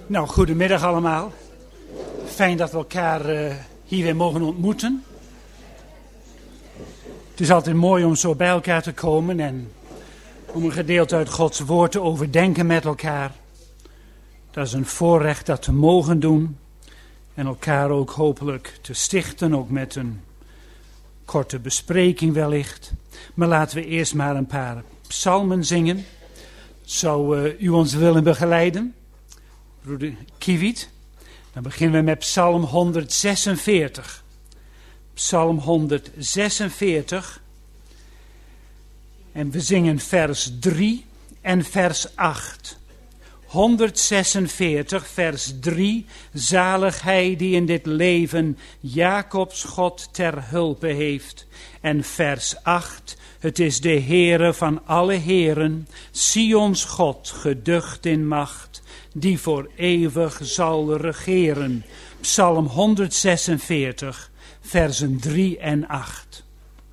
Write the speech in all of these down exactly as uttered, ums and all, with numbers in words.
Nou, goedemiddag allemaal. Fijn dat we elkaar uh, hier weer mogen ontmoeten. Het is altijd mooi om zo bij elkaar te komen en om een gedeelte uit Gods woord te overdenken met elkaar. Dat is een voorrecht dat we mogen doen en elkaar ook hopelijk te stichten, ook met een korte bespreking wellicht. Maar laten we eerst maar een paar psalmen zingen. Zou uh, u ons willen begeleiden? Broeder Kiewiet. Dan beginnen we met Psalm honderdzesenveertig. Psalm honderdzesenveertig. En we zingen vers drie en vers acht. honderdzesenveertig, vers drie. Zalig hij die in dit leven Jacobs God ter hulpe heeft. En vers acht. Het is de Heere van alle heren, Sions God, geducht in macht, die voor eeuwig zal regeren. Psalm honderdzesenveertig, versen drie en acht.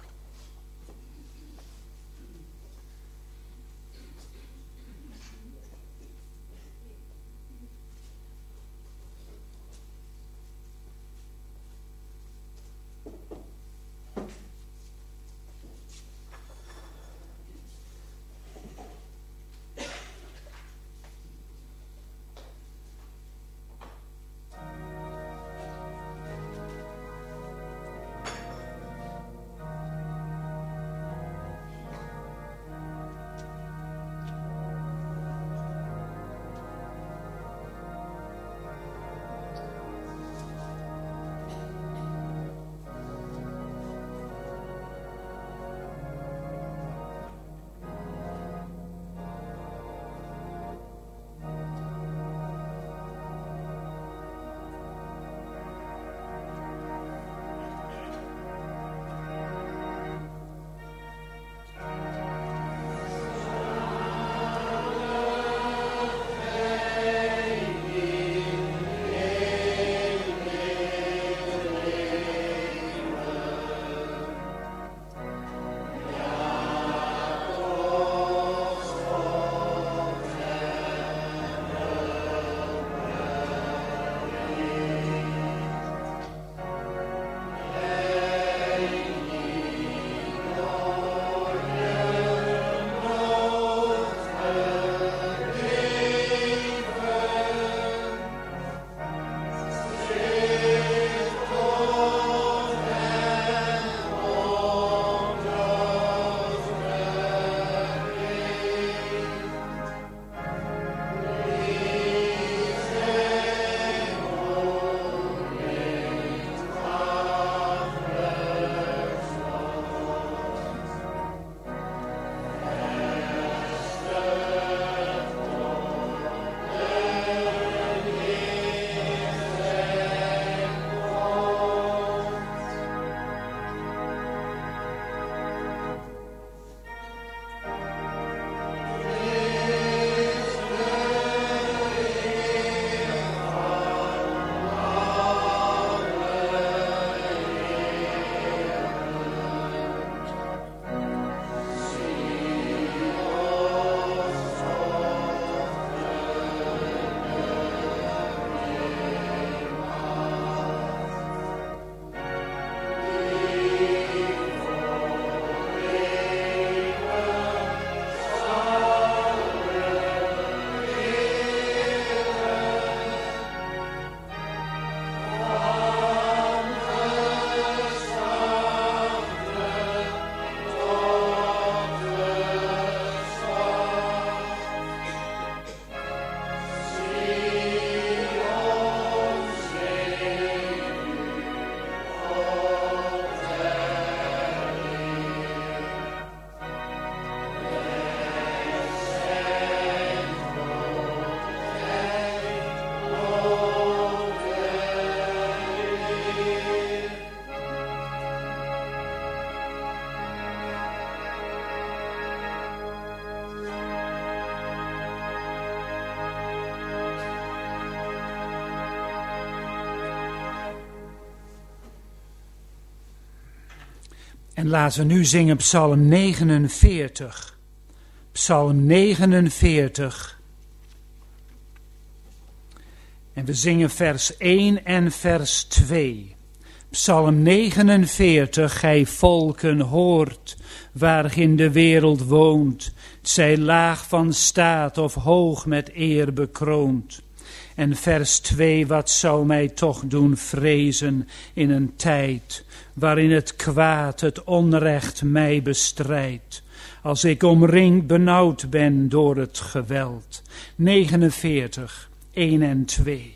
En laten we nu zingen Psalm negenenveertig. Psalm negenenveertig. En we zingen vers één en vers twee. Psalm negenenveertig, gij volken hoort, waarin de wereld woont, zij laag van staat of hoog met eer bekroond. En vers twee, wat zou mij toch doen vrezen in een tijd, waarin het kwaad, het onrecht mij bestrijdt, als ik omringd benauwd ben door het geweld. negenenveertig, één en twee.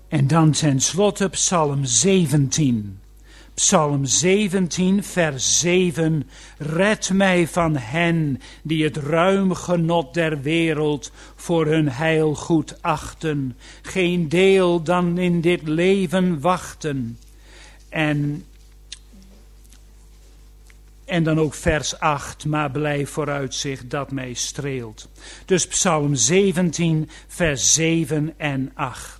En dan tenslotte Psalm zeventien. Psalm zeventien, vers zeven. Red mij van hen die het ruim genot der wereld voor hun heil goed achten. Geen deel dan in dit leven wachten. En, en dan ook vers acht. Maar blijf vooruitzicht dat mij streelt. Dus Psalm zeventien, vers zeven en acht.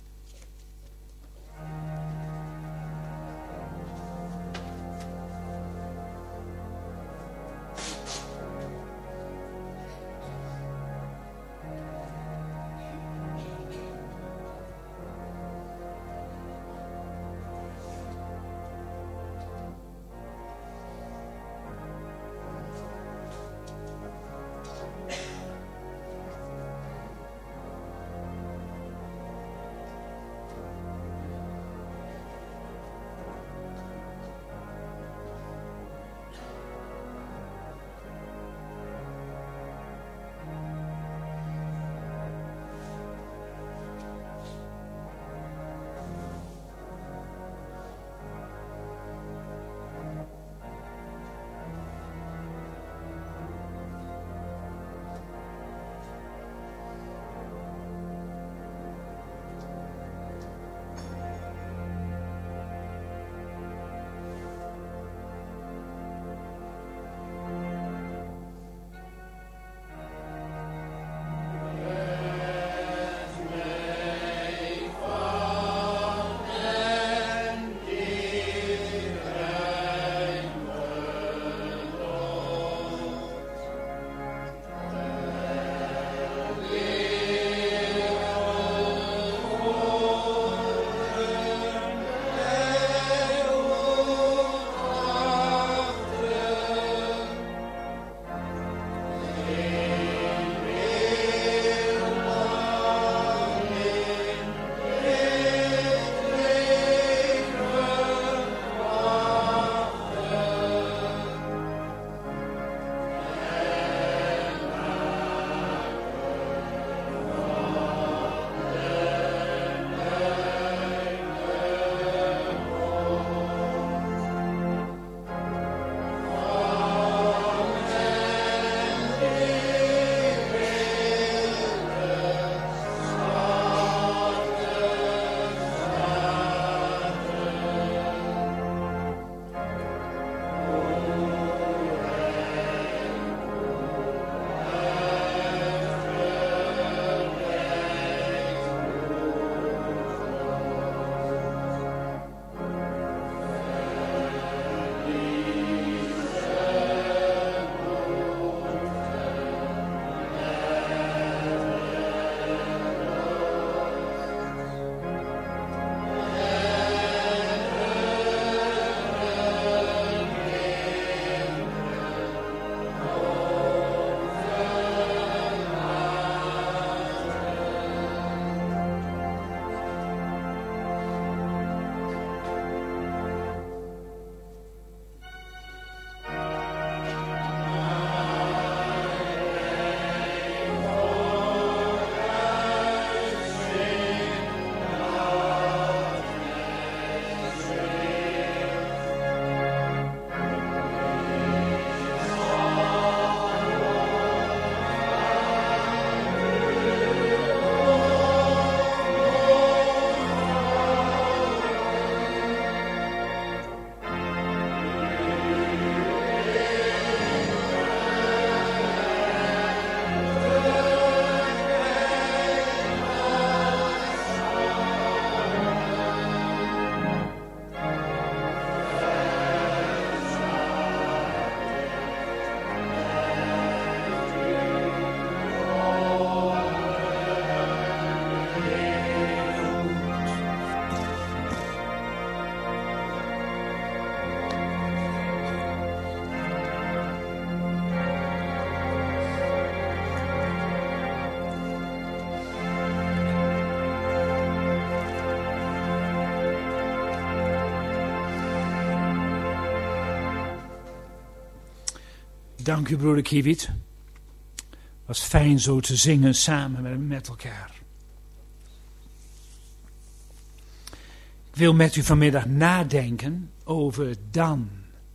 Dank u, broeder Kiewit. Was fijn zo te zingen samen met, met elkaar. Ik wil met u vanmiddag nadenken over Dan.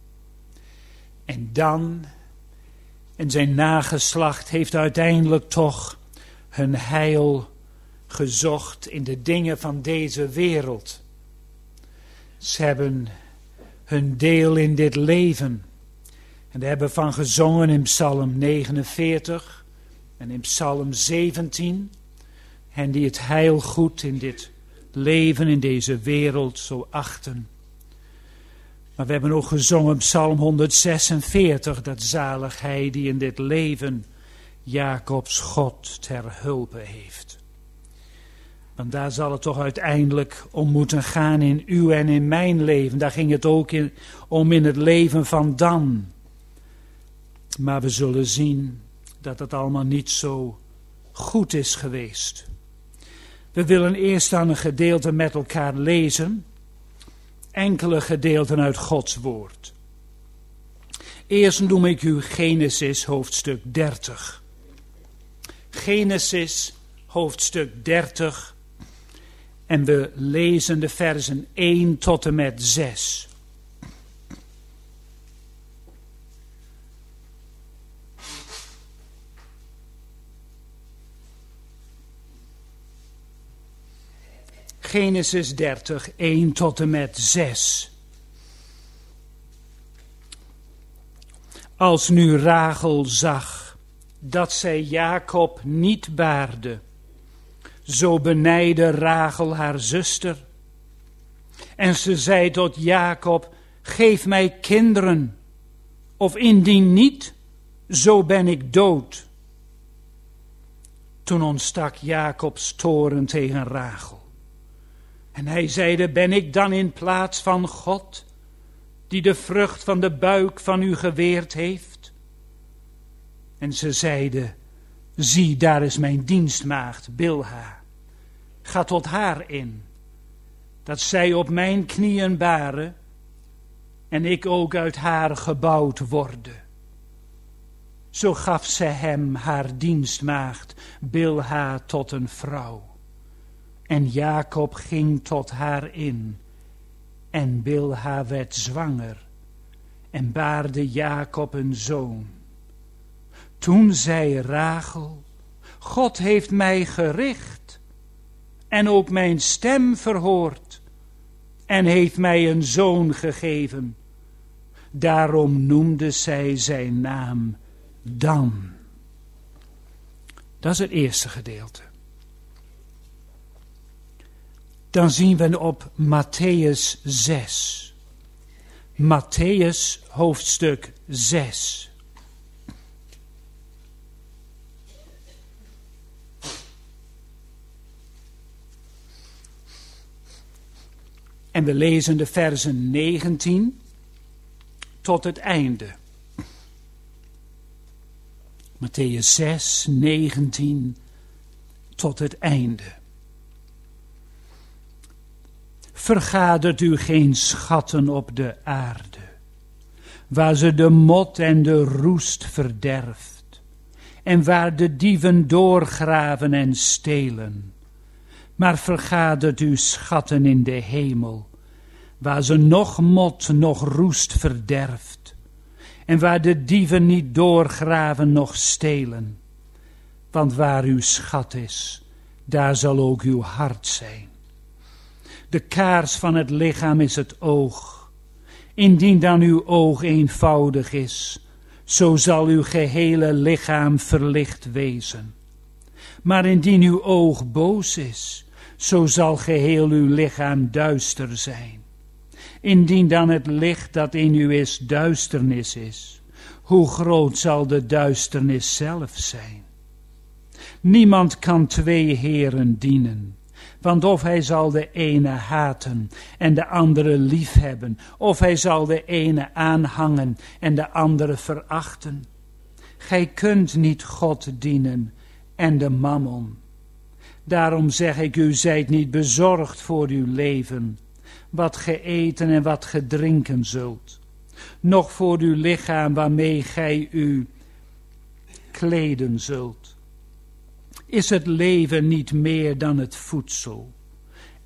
En Dan en zijn nageslacht heeft uiteindelijk toch hun heil gezocht in de dingen van deze wereld. Ze hebben hun deel in dit leven. En we hebben van gezongen in Psalm negenenveertig en in Psalm zeventien. En die het heilgoed in dit leven, in deze wereld zo achten. Maar we hebben ook gezongen Psalm honderdzesenveertig, dat zalig hij die in dit leven Jacobs God ter hulpe heeft. Want daar zal het toch uiteindelijk om moeten gaan in uw en in mijn leven. Daar ging het ook in, om in het leven van Dan. Maar we zullen zien dat het allemaal niet zo goed is geweest. We willen eerst dan een gedeelte met elkaar lezen. Enkele gedeelten uit Gods woord. Eerst noem ik u Genesis hoofdstuk dertig. Genesis hoofdstuk dertig. En we lezen de versen één tot en met zes. Genesis dertig, één tot en met zes. Als nu Rachel zag dat zij Jacob niet baarde, zo benijdde Rachel haar zuster. En ze zei tot Jacob, geef mij kinderen, of indien niet, zo ben ik dood. Toen ontstak Jacobs toorn tegen Rachel. En hij zeide, ben ik dan in plaats van God, die de vrucht van de buik van u geweerd heeft? En ze zeide, zie, daar is mijn dienstmaagd Bilha. Ga tot haar in, dat zij op mijn knieën baren en ik ook uit haar gebouwd worde. Zo gaf ze hem haar dienstmaagd Bilha tot een vrouw. En Jacob ging tot haar in, en Bilha werd zwanger, en baarde Jacob een zoon. Toen zei Rachel, God heeft mij gericht, en ook mijn stem verhoord, en heeft mij een zoon gegeven. Daarom noemde zij zijn naam Dan. Dat is het eerste gedeelte. Dan zien we op Mattheüs zes. Mattheüs hoofdstuk zes. En we lezen de versen negentien tot het einde. Mattheüs zes, negentien tot het einde. Vergadert u geen schatten op de aarde, waar ze de mot en de roest verderft, en waar de dieven doorgraven en stelen. Maar vergadert u schatten in de hemel, waar ze noch mot noch roest verderft, en waar de dieven niet doorgraven noch stelen. Want waar uw schat is, daar zal ook uw hart zijn. De kaars van het lichaam is het oog. Indien dan uw oog eenvoudig is, zo zal uw gehele lichaam verlicht wezen. Maar indien uw oog boos is, zo zal geheel uw lichaam duister zijn. Indien dan het licht dat in u is duisternis is, hoe groot zal de duisternis zelf zijn? Niemand kan twee heren dienen. Want of hij zal de ene haten en de andere liefhebben, of hij zal de ene aanhangen en de andere verachten. Gij kunt niet God dienen en de mammon. Daarom zeg ik u, zijt niet bezorgd voor uw leven, wat ge eten en wat ge drinken zult, noch voor uw lichaam waarmee gij u kleden zult. Is het leven niet meer dan het voedsel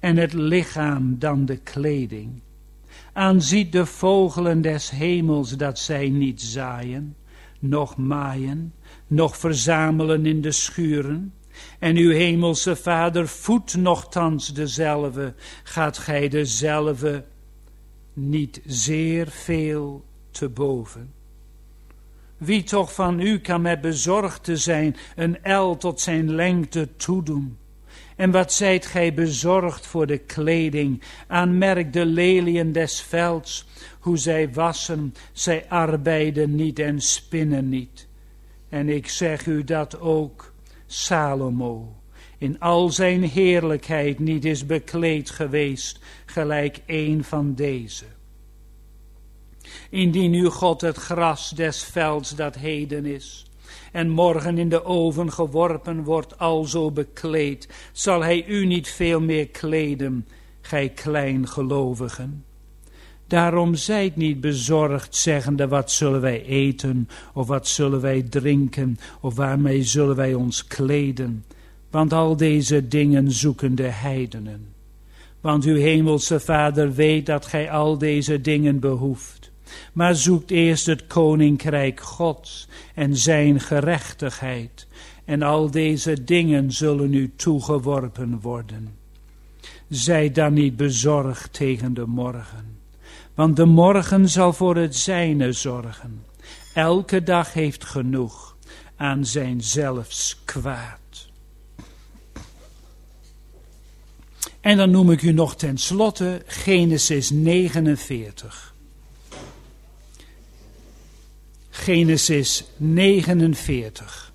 en het lichaam dan de kleding. Aanziet de vogelen des hemels dat zij niet zaaien, noch maaien, noch verzamelen in de schuren. En uw hemelse Vader voedt nochtans dezelve, gaat gij dezelve niet zeer veel te boven. Wie toch van u kan met bezorgd te zijn een el tot zijn lengte toedoen? En wat zijt gij bezorgd voor de kleding? Aanmerk de leliën des velds, hoe zij wassen, zij arbeiden niet en spinnen niet. En ik zeg u dat ook Salomo in al zijn heerlijkheid niet is bekleed geweest, gelijk een van deze. Indien nu God het gras des velds dat heden is, en morgen in de oven geworpen wordt, alzo bekleed, zal hij u niet veel meer kleden, gij kleingelovigen. Daarom zijt niet bezorgd, zeggende, wat zullen wij eten, of wat zullen wij drinken, of waarmee zullen wij ons kleden? Want al deze dingen zoeken de heidenen. Want uw hemelse Vader weet dat gij al deze dingen behoeft. Maar zoekt eerst het koninkrijk Gods en zijn gerechtigheid, en al deze dingen zullen u toegeworpen worden. Zijt dan niet bezorgd tegen de morgen, want de morgen zal voor het zijne zorgen. Elke dag heeft genoeg aan zijn zelfs kwaad. En dan noem ik u nog ten slotte Genesis negenenveertig. Genesis negenenveertig.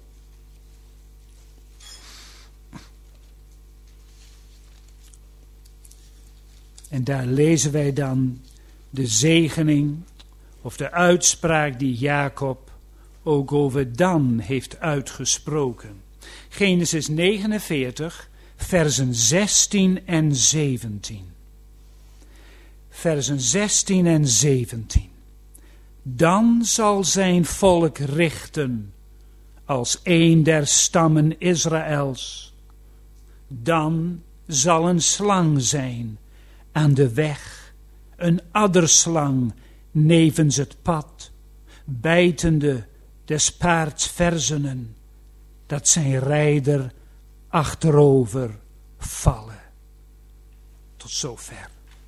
En daar lezen wij dan de zegening of de uitspraak die Jacob ook over Dan heeft uitgesproken. Genesis negenenveertig, versen zestien en zeventien. Versen zestien en zeventien. Dan zal zijn volk richten als een der stammen Israëls. Dan zal een slang zijn aan de weg, een adderslang nevens het pad, bijtende des paards verzenen, dat zijn rijder achterover vallen. Tot zover.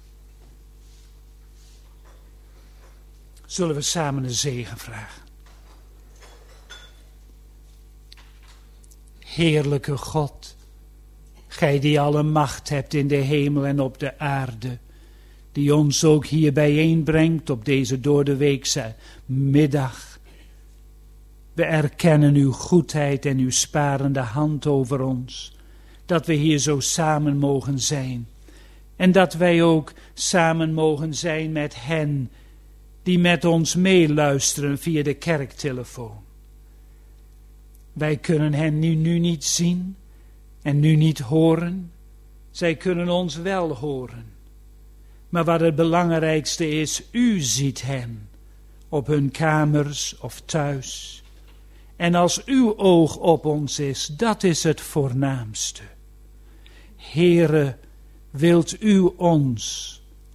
Zullen we samen een zegen vragen? Heerlijke God, gij die alle macht hebt in de hemel en op de aarde, die ons ook hier bijeenbrengt op deze doordeweekse middag. We erkennen uw goedheid en uw sparende hand over ons, dat we hier zo samen mogen zijn. En dat wij ook samen mogen zijn met hen die met ons meeluisteren via de kerktelefoon. Wij kunnen hen nu, nu niet zien en nu niet horen. Zij kunnen ons wel horen. Maar wat het belangrijkste is, u ziet hen op hun kamers of thuis. En als uw oog op ons is, dat is het voornaamste. Heere, wilt u ons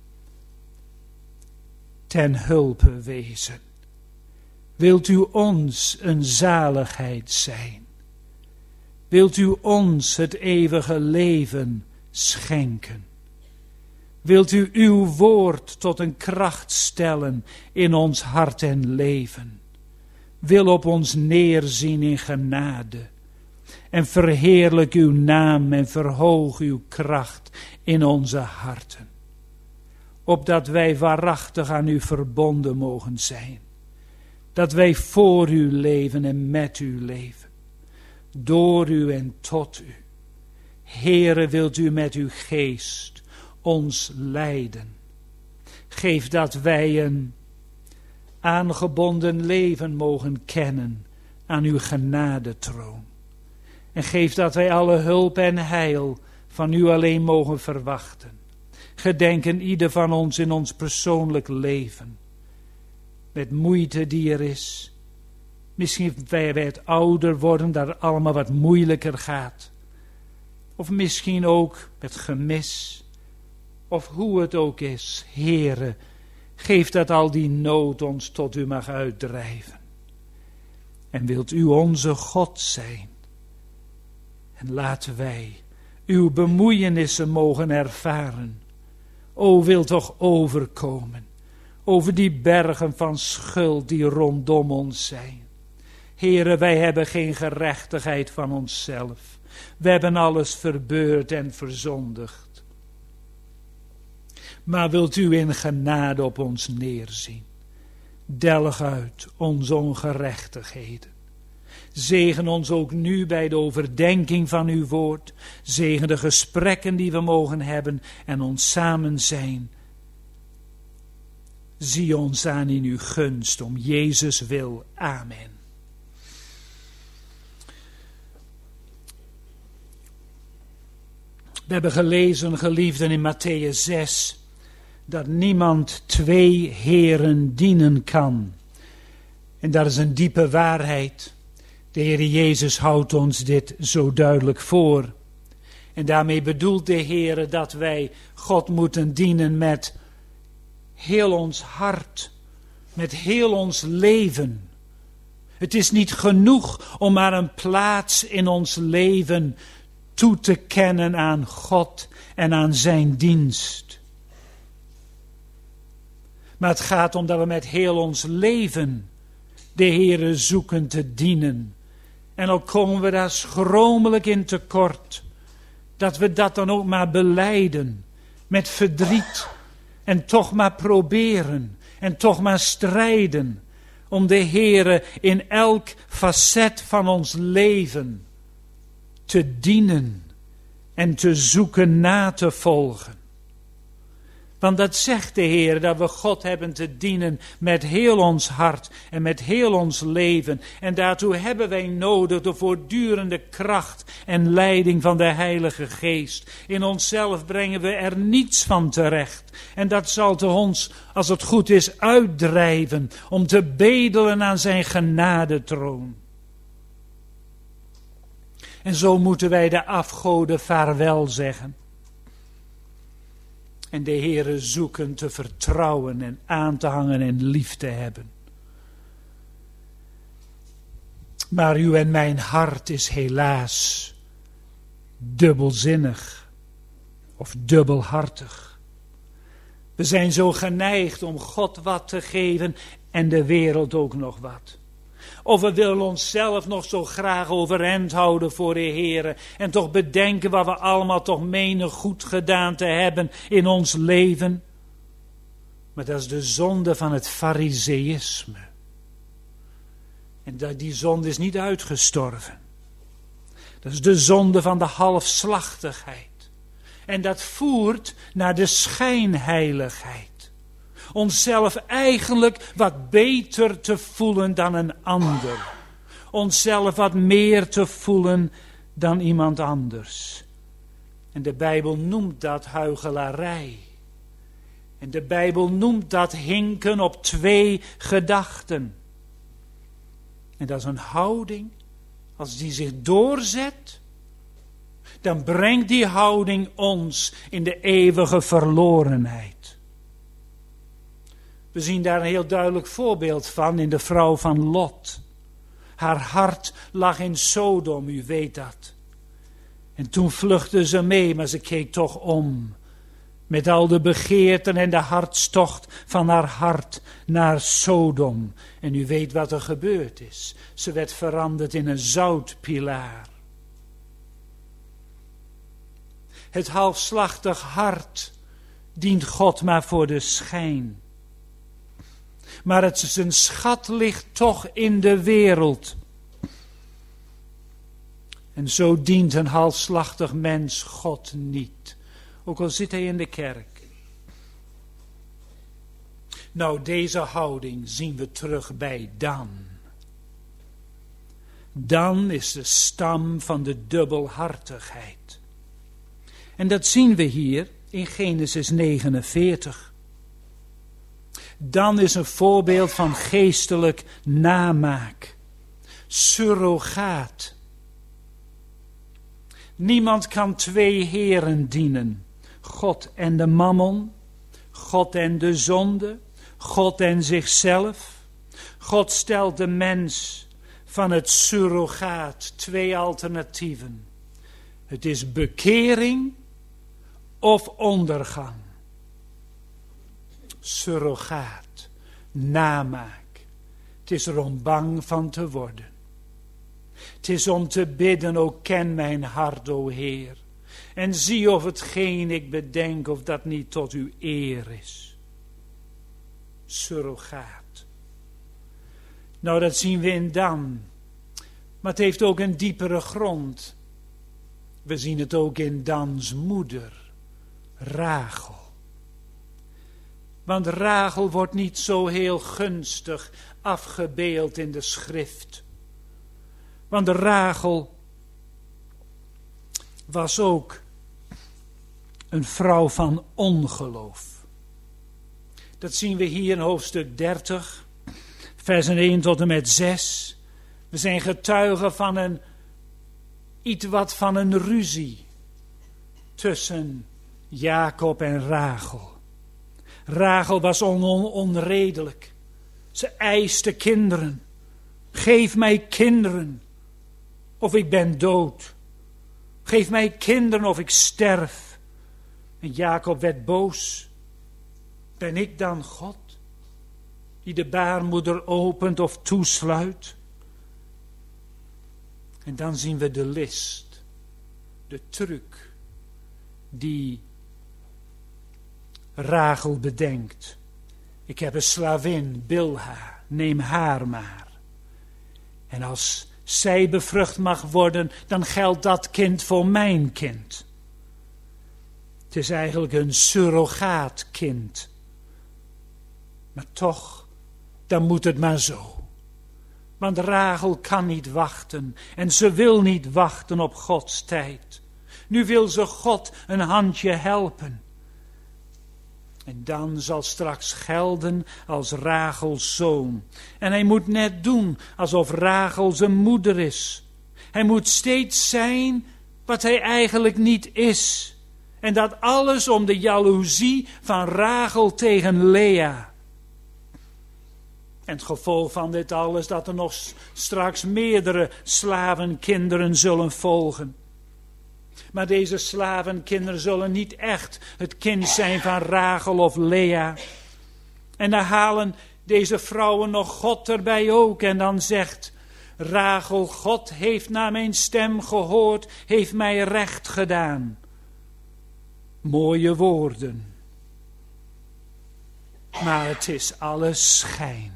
ten hulpe wezen? Wilt u ons een zaligheid zijn? Wilt u ons het eeuwige leven schenken? Wilt u uw woord tot een kracht stellen in ons hart en leven? Wil op ons neerzien in genade. En verheerlijk uw naam en verhoog uw kracht in onze harten. Opdat wij waarachtig aan u verbonden mogen zijn. Dat wij voor u leven en met u leven. Door u en tot u. Heere, wilt u met uw geest ons leiden. Geef dat wij een aangebonden leven mogen kennen aan uw genadetroon. En geef dat wij alle hulp en heil van u alleen mogen verwachten. Gedenken ieder van ons in ons persoonlijk leven. Met moeite die er is. Misschien wij het ouder worden, dat het allemaal wat moeilijker gaat. Of misschien ook met gemis. Of hoe het ook is. Heere, geef dat al die nood ons tot u mag uitdrijven. En wilt u onze God zijn. En laten wij uw bemoeienissen mogen ervaren. O, wil toch overkomen over die bergen van schuld die rondom ons zijn. Heere, wij hebben geen gerechtigheid van onszelf. We hebben alles verbeurd en verzondigd. Maar wilt u in genade op ons neerzien. Delg uit onze ongerechtigheden. Zegen ons ook nu bij de overdenking van uw woord. Zegen de gesprekken die we mogen hebben en ons samen zijn. Zie ons aan in uw gunst om Jezus wil. Amen. We hebben gelezen, geliefden, in Mattheüs zes, dat niemand twee heren dienen kan. En dat is een diepe waarheid. De Heer Jezus houdt ons dit zo duidelijk voor. En daarmee bedoelt de Heer dat wij God moeten dienen met heel ons hart, met heel ons leven. Het is niet genoeg om maar een plaats in ons leven toe te kennen aan God en aan zijn dienst. Maar het gaat om dat we met heel ons leven de Heere zoeken te dienen. En al komen we daar schromelijk in tekort, dat we dat dan ook maar belijden, met verdriet, en toch maar proberen, en toch maar strijden, om de Heere in elk facet van ons leven te dienen en te zoeken na te volgen. Want dat zegt de Heer, dat we God hebben te dienen met heel ons hart en met heel ons leven. En daartoe hebben wij nodig de voortdurende kracht en leiding van de Heilige Geest. In onszelf brengen we er niets van terecht. En dat zal te ons, als het goed is, uitdrijven om te bedelen aan zijn genadetroon. En zo moeten wij de afgoden vaarwel zeggen. En de Heere zoeken te vertrouwen en aan te hangen en lief te hebben. Maar uw en mijn hart is helaas dubbelzinnig of dubbelhartig. We zijn zo geneigd om God wat te geven en de wereld ook nog wat. Of we willen onszelf nog zo graag overeind houden voor de Heere. En toch bedenken wat we allemaal toch menen goed gedaan te hebben in ons leven. Maar dat is de zonde van het fariseïsme. En dat, die zonde is niet uitgestorven. Dat is de zonde van de halfslachtigheid. En dat voert naar de schijnheiligheid. Onszelf eigenlijk wat beter te voelen dan een ander. Onszelf wat meer te voelen dan iemand anders. En de Bijbel noemt dat huichelarij. En de Bijbel noemt dat hinken op twee gedachten. En dat is een houding, als die zich doorzet, dan brengt die houding ons in de eeuwige verlorenheid. We zien daar een heel duidelijk voorbeeld van in de vrouw van Lot. Haar hart lag in Sodom, u weet dat. En toen vluchtte ze mee, maar ze keek toch om. Met al de begeerten en de hartstocht van haar hart naar Sodom. En u weet wat er gebeurd is. Ze werd veranderd in een zoutpilaar. Het halfslachtig hart dient God maar voor de schijn. Maar het, zijn schat ligt toch in de wereld. En zo dient een halfslachtig mens God niet. Ook al zit hij in de kerk. Nou, deze houding zien we terug bij Dan. Dan is de stam van de dubbelhartigheid. En dat zien we hier in Genesis negenenveertig. Dan is een voorbeeld van geestelijk namaak. Surrogaat. Niemand kan twee heren dienen. God en de mammon, God en de zonde, God en zichzelf. God stelt de mens van het surrogaat, twee alternatieven. Het is bekering of ondergang. Surrogaat, namaak. Het is er om bang van te worden. Het is om te bidden, o ken mijn hart, o Heer. En zie of hetgeen ik bedenk, of dat niet tot uw eer is. Surrogaat. Nou, dat zien we in Dan. Maar het heeft ook een diepere grond. We zien het ook in Dans moeder, Rachel. Want Rachel wordt niet zo heel gunstig afgebeeld in de schrift. Want Rachel was ook een vrouw van ongeloof. Dat zien we hier in hoofdstuk dertig, versen één tot en met zes. We zijn getuigen van een, iets wat van een ruzie tussen Jacob en Rachel. Rachel was on, on, onredelijk. Ze eiste kinderen. Geef mij kinderen, of ik ben dood. Geef mij kinderen, of ik sterf. En Jacob werd boos. Ben ik dan God, die de baarmoeder opent of toesluit? En dan zien we de list, de truc, die Rachel bedenkt. Ik heb een slavin, Bilha, neem haar maar. En als zij bevrucht mag worden, dan geldt dat kind voor mijn kind. Het is eigenlijk een surrogaatkind. Maar toch, dan moet het maar zo. Want Rachel kan niet wachten en ze wil niet wachten op Gods tijd. Nu wil ze God een handje helpen. En dan zal straks gelden als Rachels zoon. En hij moet net doen alsof Rachel zijn moeder is. Hij moet steeds zijn wat hij eigenlijk niet is. En dat alles om de jaloezie van Rachel tegen Lea. En het gevolg van dit alles dat er nog straks meerdere slavenkinderen zullen volgen. Maar deze slavenkinderen zullen niet echt het kind zijn van Rachel of Lea. En dan halen deze vrouwen nog God erbij ook. En dan zegt Rachel, God heeft naar mijn stem gehoord, heeft mij recht gedaan. Mooie woorden. Maar het is alles schijn.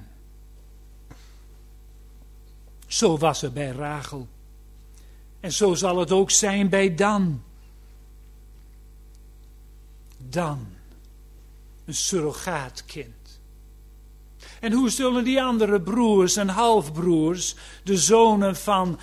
Zo was het bij Rachel. En zo zal het ook zijn bij Dan. Dan, een surrogaatkind. En hoe zullen die andere broers en halfbroers, de zonen van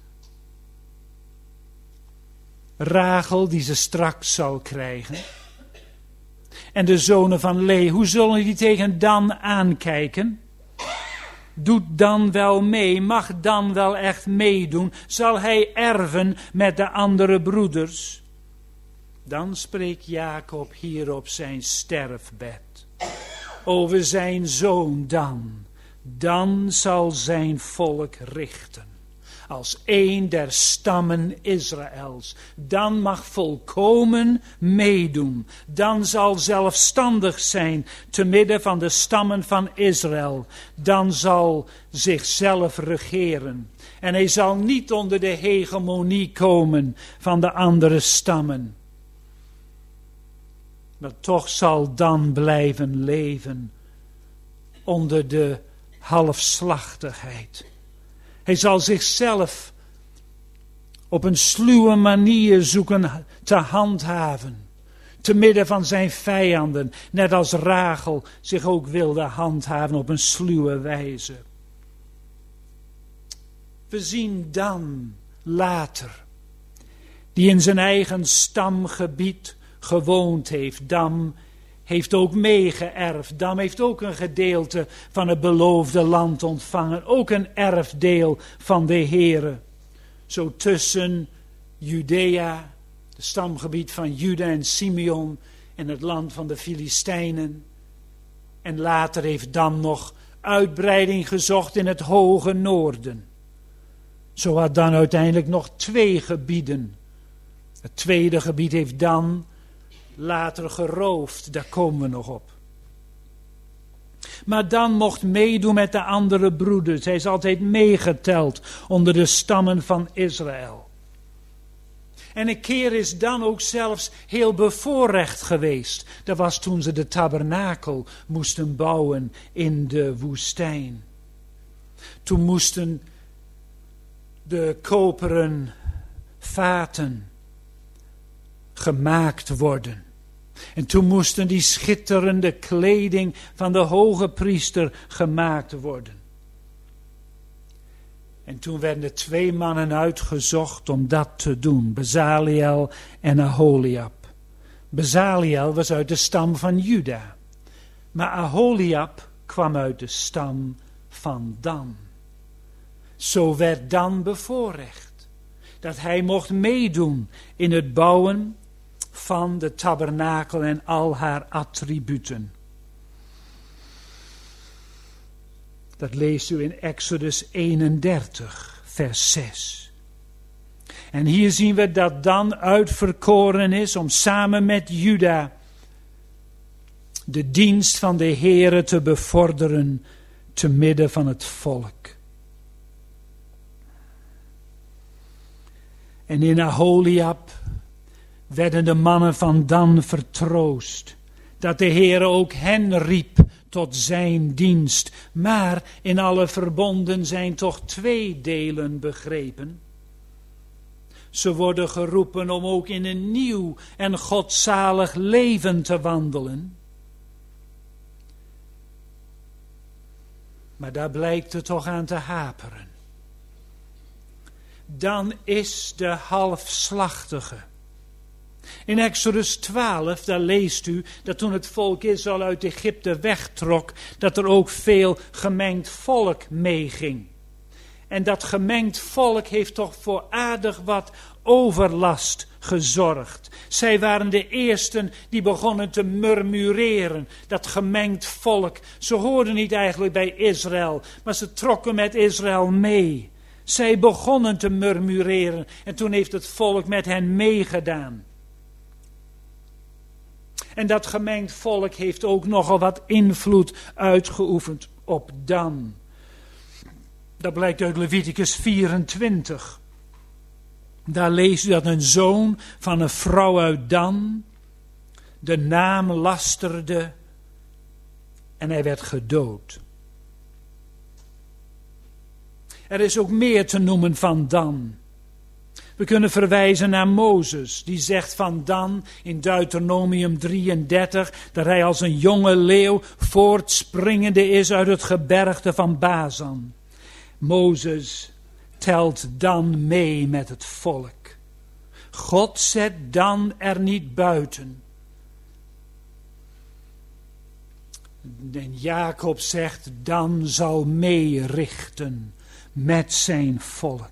Rachel, die ze straks zal krijgen, en de zonen van Lee, hoe zullen die tegen Dan aankijken? Doet Dan wel mee? Mag Dan wel echt meedoen? Zal hij erven met de andere broeders? Dan spreekt Jacob hier op zijn sterfbed over zijn zoon Dan. Dan zal zijn volk richten als een der stammen Israëls. Dan mag volkomen meedoen. Dan zal zelfstandig zijn te midden van de stammen van Israël. Dan zal zichzelf regeren. En hij zal niet onder de hegemonie komen van de andere stammen. Maar toch zal Dan blijven leven onder de halfslachtigheid. Hij zal zichzelf op een sluwe manier zoeken te handhaven. Te midden van zijn vijanden. Net als Rachel zich ook wilde handhaven op een sluwe wijze. We zien Dan later. Die in zijn eigen stamgebied gewoond heeft. Dan heeft ook meegeërfd. Dan heeft ook een gedeelte van het beloofde land ontvangen. Ook een erfdeel van de Heere. Zo tussen Judea, het stamgebied van Juda en Simeon en het land van de Filistijnen. En later heeft Dan nog uitbreiding gezocht in het hoge noorden. Zo had Dan uiteindelijk nog twee gebieden. Het tweede gebied heeft Dan later geroofd, daar komen we nog op. Maar Dan mocht meedoen met de andere broeders. Hij is altijd meegeteld onder de stammen van Israël. En een keer is Dan ook zelfs heel bevoorrecht geweest. Dat was toen ze de tabernakel moesten bouwen in de woestijn. Toen moesten de koperen vaten gemaakt worden. En toen moesten die schitterende kleding van de hoge priester gemaakt worden. En toen werden er twee mannen uitgezocht om dat te doen. Bezaliel en Aholiab. Bezaliel was uit de stam van Juda. Maar Aholiab kwam uit de stam van Dan. Zo werd Dan bevoorrecht. Dat hij mocht meedoen in het bouwen van de tabernakel en al haar attributen. Dat leest u in Exodus eenendertig, vers zes. En hier zien we dat Dan uitverkoren is om samen met Juda de dienst van de Heere te bevorderen te midden van het volk. En in Aholiab werden de mannen van Dan vertroost, dat de Heere ook hen riep tot zijn dienst. Maar in alle verbonden zijn toch twee delen begrepen. Ze worden geroepen om ook in een nieuw en godzalig leven te wandelen. Maar daar blijkt het toch aan te haperen. Dan is de halfslachtige. In Exodus twaalf, daar leest u dat toen het volk Israël uit Egypte wegtrok, dat er ook veel gemengd volk meeging. En dat gemengd volk heeft toch voor aardig wat overlast gezorgd. Zij waren de eersten die begonnen te murmureren. Dat gemengd volk, ze hoorden niet eigenlijk bij Israël, maar ze trokken met Israël mee. Zij begonnen te murmureren en toen heeft het volk met hen meegedaan. En dat gemengd volk heeft ook nogal wat invloed uitgeoefend op Dan. Dat blijkt uit Leviticus vierentwintig. Daar leest u dat een zoon van een vrouw uit Dan de naam lasterde en hij werd gedood. Er is ook meer te noemen van Dan. We kunnen verwijzen naar Mozes, die zegt van Dan in Deuteronomium drieëndertig dat hij als een jonge leeuw voortspringende is uit het gebergte van Bazan. Mozes telt Dan mee met het volk. God zet Dan er niet buiten. En Jacob zegt, Dan zal meerichten met zijn volk.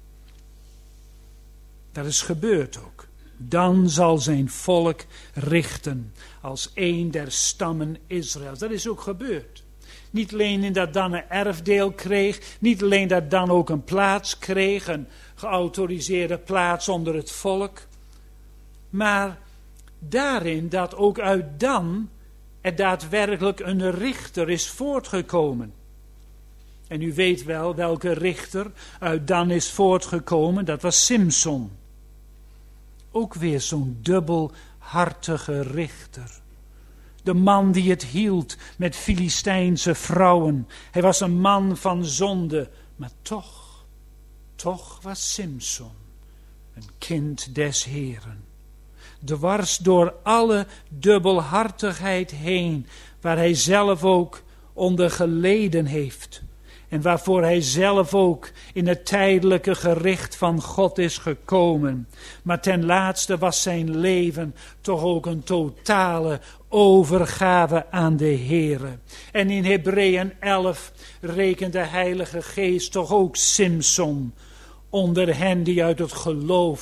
Dat is gebeurd ook. Dan zal zijn volk richten als een der stammen Israëls. Dat is ook gebeurd. Niet alleen in dat Dan een erfdeel kreeg, niet alleen dat Dan ook een plaats kreeg, een geautoriseerde plaats onder het volk, maar daarin dat ook uit Dan er daadwerkelijk een richter is voortgekomen. En u weet wel welke richter uit Dan is voortgekomen, dat was Simson. Ook weer zo'n dubbelhartige richter. De man die het hield met Filistijnse vrouwen. Hij was een man van zonde, maar toch, toch was Simson een kind des Heeren. Dwars door alle dubbelhartigheid heen, waar hij zelf ook onder geleden heeft. En waarvoor hij zelf ook in het tijdelijke gericht van God is gekomen. Maar ten laatste was zijn leven toch ook een totale overgave aan de Heere. En in Hebreeën elf rekent de Heilige Geest toch ook Simson onder hen die uit het geloof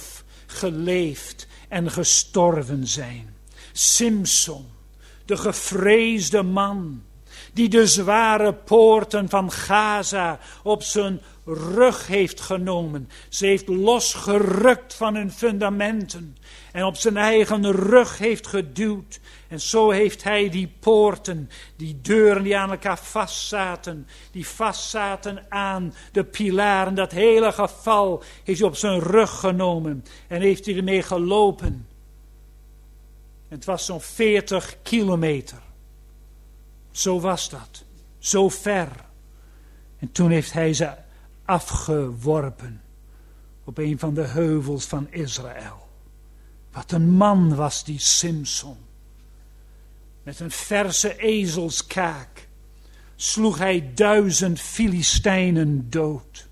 geleefd en gestorven zijn. Simson, de gevreesde man, die de zware poorten van Gaza op zijn rug heeft genomen. Ze heeft losgerukt van hun fundamenten en op zijn eigen rug heeft geduwd. En zo heeft hij die poorten, die deuren die aan elkaar vastzaten, die vastzaten aan de pilaren, dat hele geval heeft hij op zijn rug genomen en heeft hij ermee gelopen. En het was zo'n veertig kilometer. Zo was dat. Zo ver. En toen heeft hij ze afgeworpen op een van de heuvels van Israël. Wat een man was die Simson. Met een verse ezelskaak sloeg hij duizend Filistijnen dood.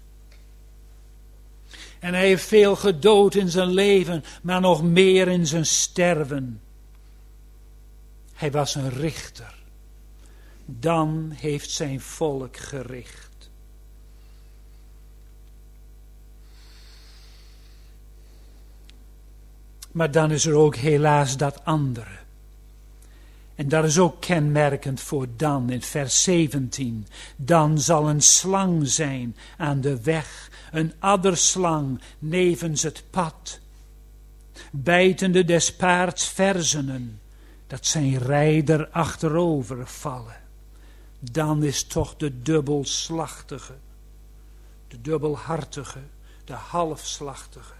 En hij heeft veel gedood in zijn leven, maar nog meer in zijn sterven. Hij was een richter. Dan heeft zijn volk gericht. Maar dan is er ook helaas dat andere. En dat is ook kenmerkend voor dan in vers zeventien. Dan zal een slang zijn aan de weg, een adderslang nevens het pad. Bijtende des paards verzenen, dat zijn rijder achterover vallen. Dan is toch de dubbelslachtige, de dubbelhartige, de halfslachtige.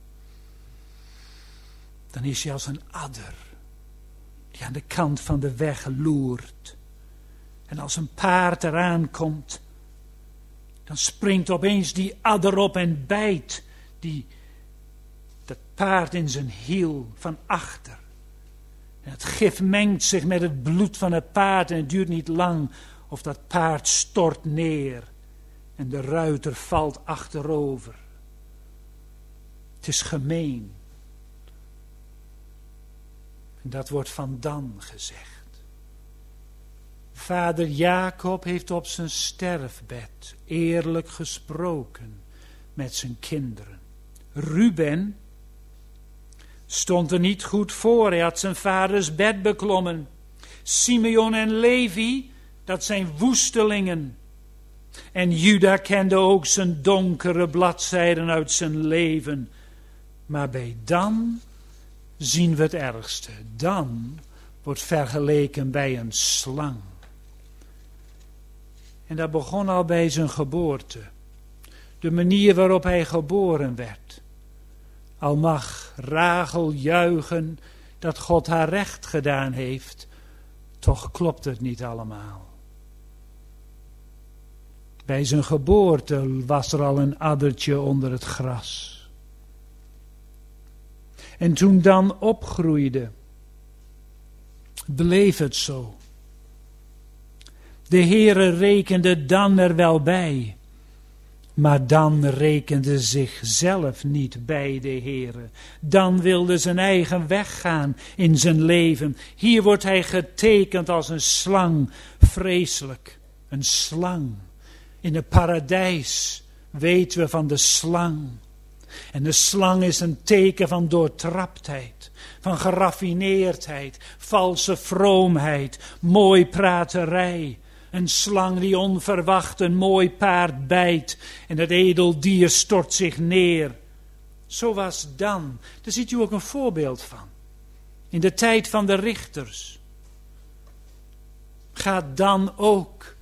Dan is hij als een adder die aan de kant van de weg loert. En als een paard eraan komt, dan springt opeens die adder op en bijt die, dat paard in zijn hiel van achter. En het gif mengt zich met het bloed van het paard en het duurt niet lang of dat paard stort neer en de ruiter valt achterover. Het is gemeen. En dat wordt van Dan gezegd. Vader Jacob heeft op zijn sterfbed eerlijk gesproken met zijn kinderen. Ruben stond er niet goed voor, hij had zijn vaders bed beklommen. Simeon en Levi, dat zijn woestelingen. En Juda kende ook zijn donkere bladzijden uit zijn leven. Maar bij Dan zien we het ergste. Dan wordt vergeleken bij een slang. En dat begon al bij zijn geboorte. De manier waarop hij geboren werd. Al mag Rachel juichen dat God haar recht gedaan heeft, toch klopt het niet allemaal. Bij zijn geboorte was er al een addertje onder het gras. En toen Dan opgroeide, bleef het zo. De Heere rekende Dan er wel bij, maar Dan rekende zichzelf niet bij de Heere. Dan wilde zijn eigen weg gaan in zijn leven. Hier wordt hij getekend als een slang, vreselijk, een slang. In het paradijs weten we van de slang. En de slang is een teken van doortraptheid, van geraffineerdheid, valse vroomheid, mooi praterij. Een slang die onverwacht een mooi paard bijt en het edel dier stort zich neer. Zo was Dan. Daar ziet u ook een voorbeeld van. In de tijd van de richters gaat Dan ook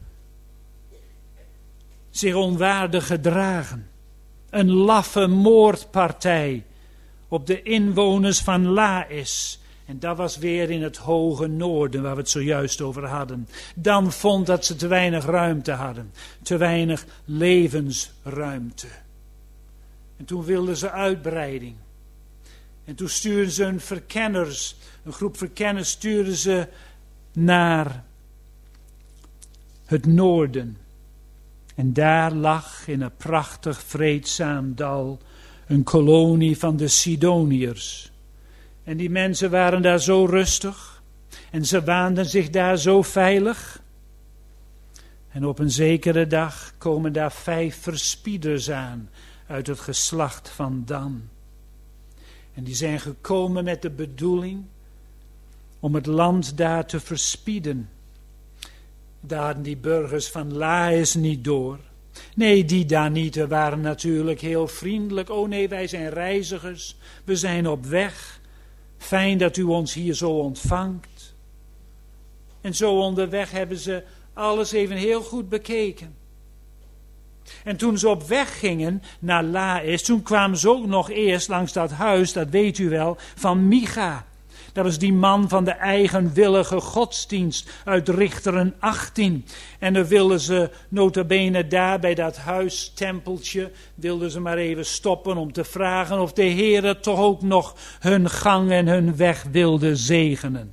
zich onwaardig gedragen. Een laffe moordpartij op de inwoners van Laïs. En dat was weer in het hoge noorden waar we het zojuist over hadden. Dan vond dat ze te weinig ruimte hadden. Te weinig levensruimte. En toen wilden ze uitbreiding. En toen stuurden ze hun verkenners, een groep verkenners stuurden ze naar het noorden. En daar lag in een prachtig vreedzaam dal een kolonie van de Sidoniërs. En die mensen waren daar zo rustig en ze waanden zich daar zo veilig. En op een zekere dag komen daar vijf verspieders aan uit het geslacht van Dan. En die zijn gekomen met de bedoeling om het land daar te verspieden. Daar hadden die burgers van Laïs niet door. Nee, die Danieten waren natuurlijk heel vriendelijk. Oh nee, wij zijn reizigers. We zijn op weg. Fijn dat u ons hier zo ontvangt. En zo onderweg hebben ze alles even heel goed bekeken. En toen ze op weg gingen naar Laïs, toen kwamen ze ook nog eerst langs dat huis, dat weet u wel, van Micha. Dat was die man van de eigenwillige godsdienst uit Richteren achttien. En dan wilden ze nota bene daar bij dat huistempeltje, wilden ze maar even stoppen om te vragen of de Heere toch ook nog hun gang en hun weg wilde zegenen.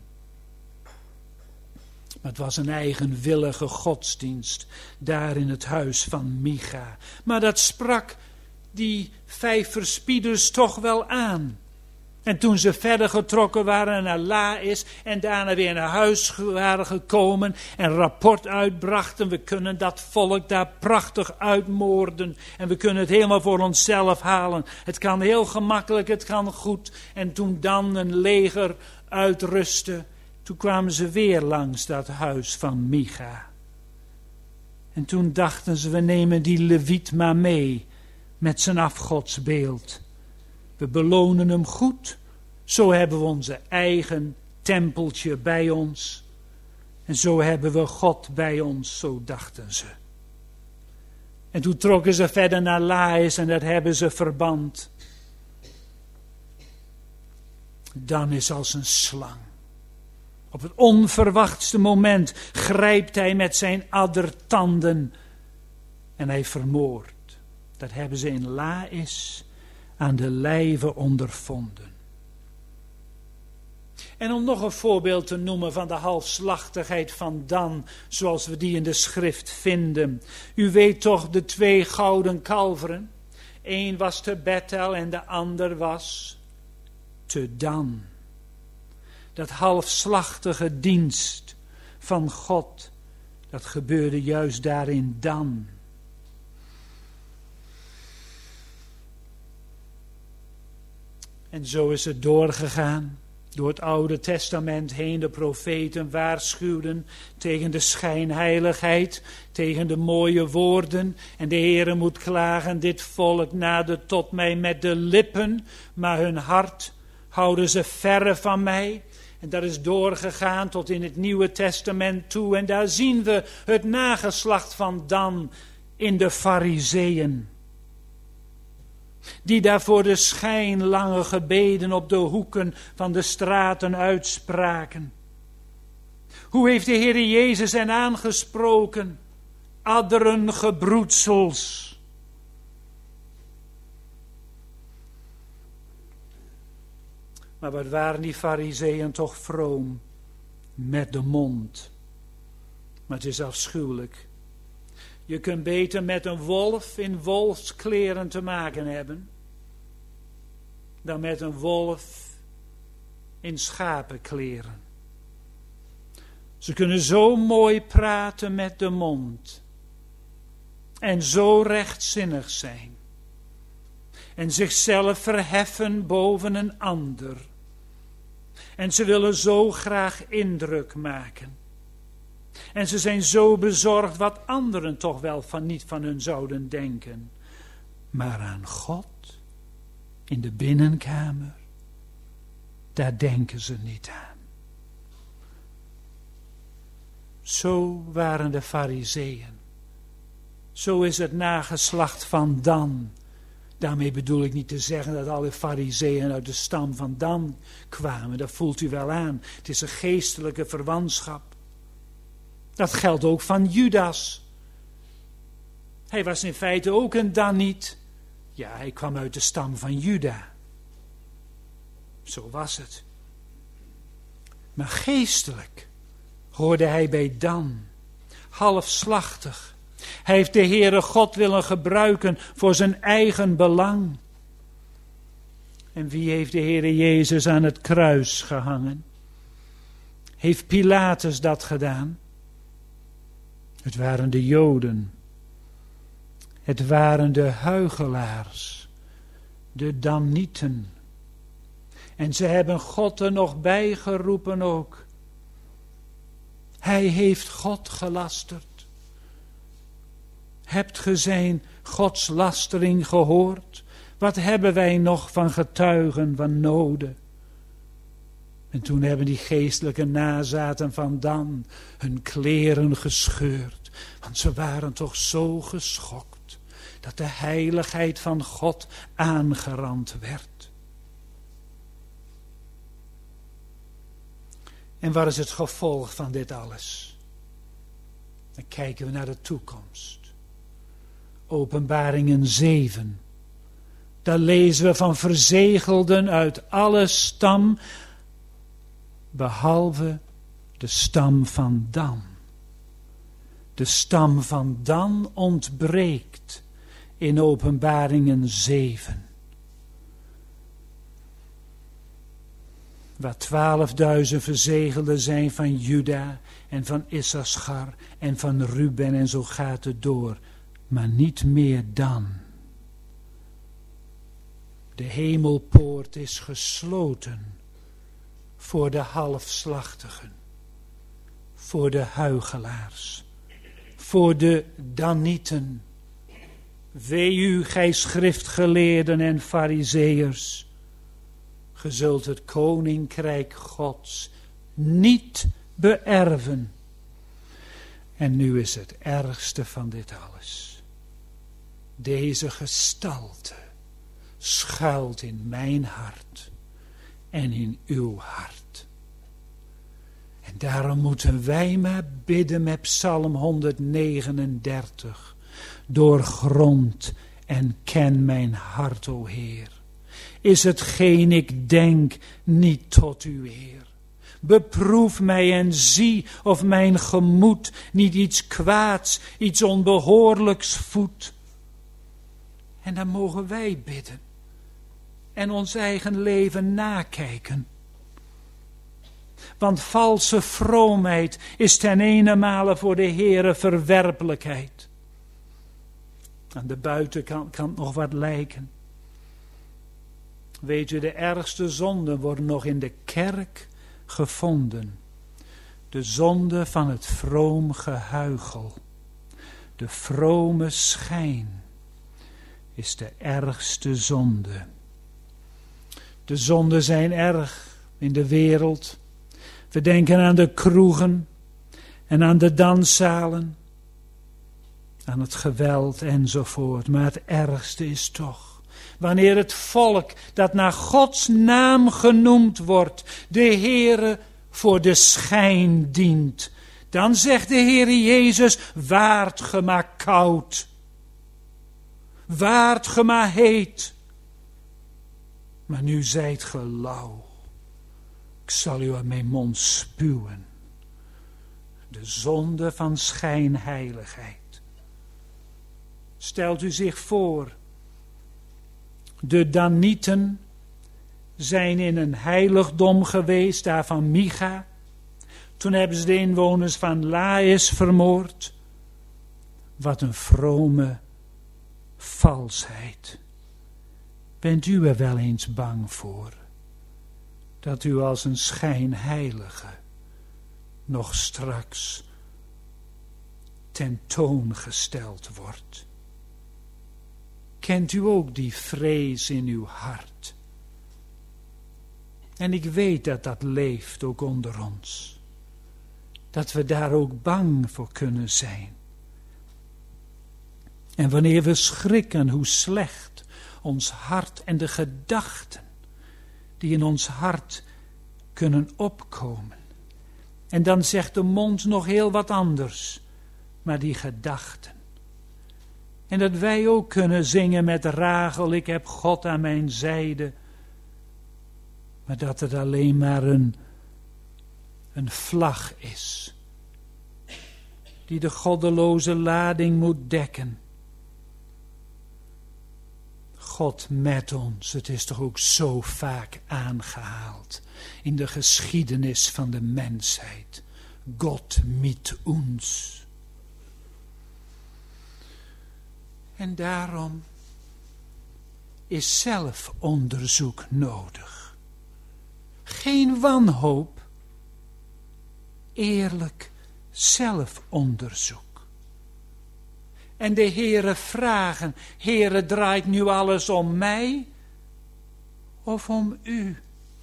Maar het was een eigenwillige godsdienst daar in het huis van Micha. Maar dat sprak die vijf verspieders toch wel aan. En toen ze verder getrokken waren naar Laïs en daarna weer naar huis waren gekomen en rapport uitbrachten, we kunnen dat volk daar prachtig uitmoorden en we kunnen het helemaal voor onszelf halen. Het kan heel gemakkelijk, het kan goed. En toen dan een leger uitrustte, toen kwamen ze weer langs dat huis van Micha. En toen dachten ze, we nemen die Leviet maar mee met zijn afgodsbeeld. We belonen hem goed. Zo hebben we onze eigen tempeltje bij ons. En zo hebben we God bij ons, zo dachten ze. En toen trokken ze verder naar Laïs en dat hebben ze verband. Dan is als een slang. Op het onverwachtste moment grijpt hij met zijn addertanden en hij vermoordt. Dat hebben ze in Laïs aan de lijve ondervonden. En om nog een voorbeeld te noemen van de halfslachtigheid van Dan, zoals we die in de schrift vinden. U weet toch de twee gouden kalveren. Eén was te Bethel en de ander was te Dan. Dat halfslachtige dienst van God, dat gebeurde juist daar in Dan. En zo is het doorgegaan. Door het Oude Testament heen de profeten waarschuwden tegen de schijnheiligheid, tegen de mooie woorden. En de Heere moet klagen, dit volk nadert tot mij met de lippen, maar hun hart houden ze verre van mij. En dat is doorgegaan tot in het Nieuwe Testament toe. En daar zien we het nageslacht van Dan in de Farizeeën. Die daar voor de schijn lange gebeden op de hoeken van de straten uitspraken. Hoe heeft de Heer Jezus hen aangesproken? Adderen gebroedsels. Maar wat waren die Farizeeën toch vroom met de mond. Maar het is afschuwelijk. Je kunt beter met een wolf in wolfskleren te maken hebben, dan met een wolf in schapenkleren. Ze kunnen zo mooi praten met de mond en zo rechtzinnig zijn en zichzelf verheffen boven een ander. En ze willen zo graag indruk maken. En ze zijn zo bezorgd wat anderen toch wel van niet van hun zouden denken. Maar aan God, in de binnenkamer, daar denken ze niet aan. Zo waren de Farizeeën. Zo is het nageslacht van Dan. Daarmee bedoel ik niet te zeggen dat alle Farizeeën uit de stam van Dan kwamen. Dat voelt u wel aan. Het is een geestelijke verwantschap. Dat geldt ook van Judas. Hij was in feite ook een Daniet. Ja, hij kwam uit de stam van Juda. Zo was het. Maar geestelijk hoorde hij bij Dan. Halfslachtig. Hij heeft de Heere God willen gebruiken voor zijn eigen belang. En wie heeft de Heere Jezus aan het kruis gehangen? Heeft Pilatus dat gedaan? Het waren de Joden. Het waren de huichelaars, de Danieten, En ze hebben God er nog bij geroepen ook. Hij heeft God gelasterd. Hebt ge zijn godslastering gehoord? Wat hebben wij nog van getuigen van noden? En toen hebben die geestelijke nazaten van Dan hun kleren gescheurd. Want ze waren toch zo geschokt dat de heiligheid van God aangerand werd. En wat is het gevolg van dit alles? Dan kijken we naar de toekomst. Openbaringen zeven. Daar lezen we van verzegelden uit alle stam, behalve de stam van Dan. De stam van Dan ontbreekt in Openbaringen zeven. Waar twaalfduizend verzegelden zijn van Juda en van Issachar en van Ruben en zo gaat het door. Maar niet meer Dan. De hemelpoort is gesloten voor de halfslachtigen, voor de huichelaars, voor de Danieten. Wee u, gij schriftgeleerden en farizeeërs, ge zult het koninkrijk Gods niet beërven. En nu is het ergste van dit alles. Deze gestalte schuilt in mijn hart en in uw hart. En daarom moeten wij maar bidden met Psalm honderdnegenendertig. Doorgrond en ken mijn hart, o Heer. Is hetgeen ik denk niet tot uw eer? Beproef mij en zie of mijn gemoed niet iets kwaads, iets onbehoorlijks voedt. En dan mogen wij bidden en ons eigen leven nakijken. Want valse vroomheid is ten eenenmale voor de Heere verwerpelijkheid. Aan de buitenkant kan het nog wat lijken. Weet u, de ergste zonden worden nog in de kerk gevonden. De zonde van het vroom gehuichel. De vrome schijn is de ergste zonde. De zonden zijn erg in de wereld. We denken aan de kroegen en aan de danszalen, aan het geweld enzovoort. Maar het ergste is toch wanneer het volk dat naar Gods naam genoemd wordt, de Heere voor de schijn dient. Dan zegt de Heere Jezus, waart ge maar koud, waart ge maar heet. Maar nu zijt ge lauw. Ik zal u aan mijn mond spuwen. De zonde van schijnheiligheid. Stelt u zich voor, de Danieten zijn in een heiligdom geweest, daar van Micha. Toen hebben ze de inwoners van Laïs vermoord. Wat een vrome valsheid. Bent u er wel eens bang voor? Dat u als een schijnheilige nog straks tentoongesteld wordt. Kent u ook die vrees in uw hart? En ik weet dat dat leeft ook onder ons. Dat we daar ook bang voor kunnen zijn. En wanneer we schrikken hoe slecht ons hart en de gedachten die in ons hart kunnen opkomen. En dan zegt de mond nog heel wat anders, maar die gedachten. En dat wij ook kunnen zingen met Rachel, ik heb God aan mijn zijde. Maar dat het alleen maar een, een vlag is, die de goddeloze lading moet dekken. God met ons, het is toch ook zo vaak aangehaald in de geschiedenis van de mensheid. God mit ons. En daarom is zelfonderzoek nodig. geen wanhoop. Eerlijk zelfonderzoek. En de Heere vragen, Heere, draait nu alles om mij of om u?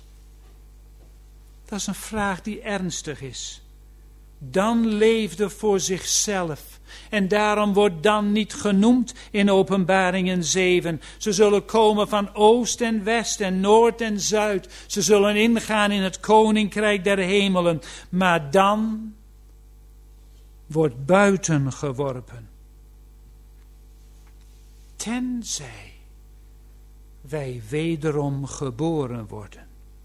Dat is een vraag die ernstig is. Dan leefde voor zichzelf. En daarom wordt dan niet genoemd in Openbaringen zeven. Ze zullen komen van oost en west en noord en zuid. Ze zullen ingaan in het koninkrijk der hemelen. Maar dan wordt buiten geworpen. Tenzij wij wederom geboren worden.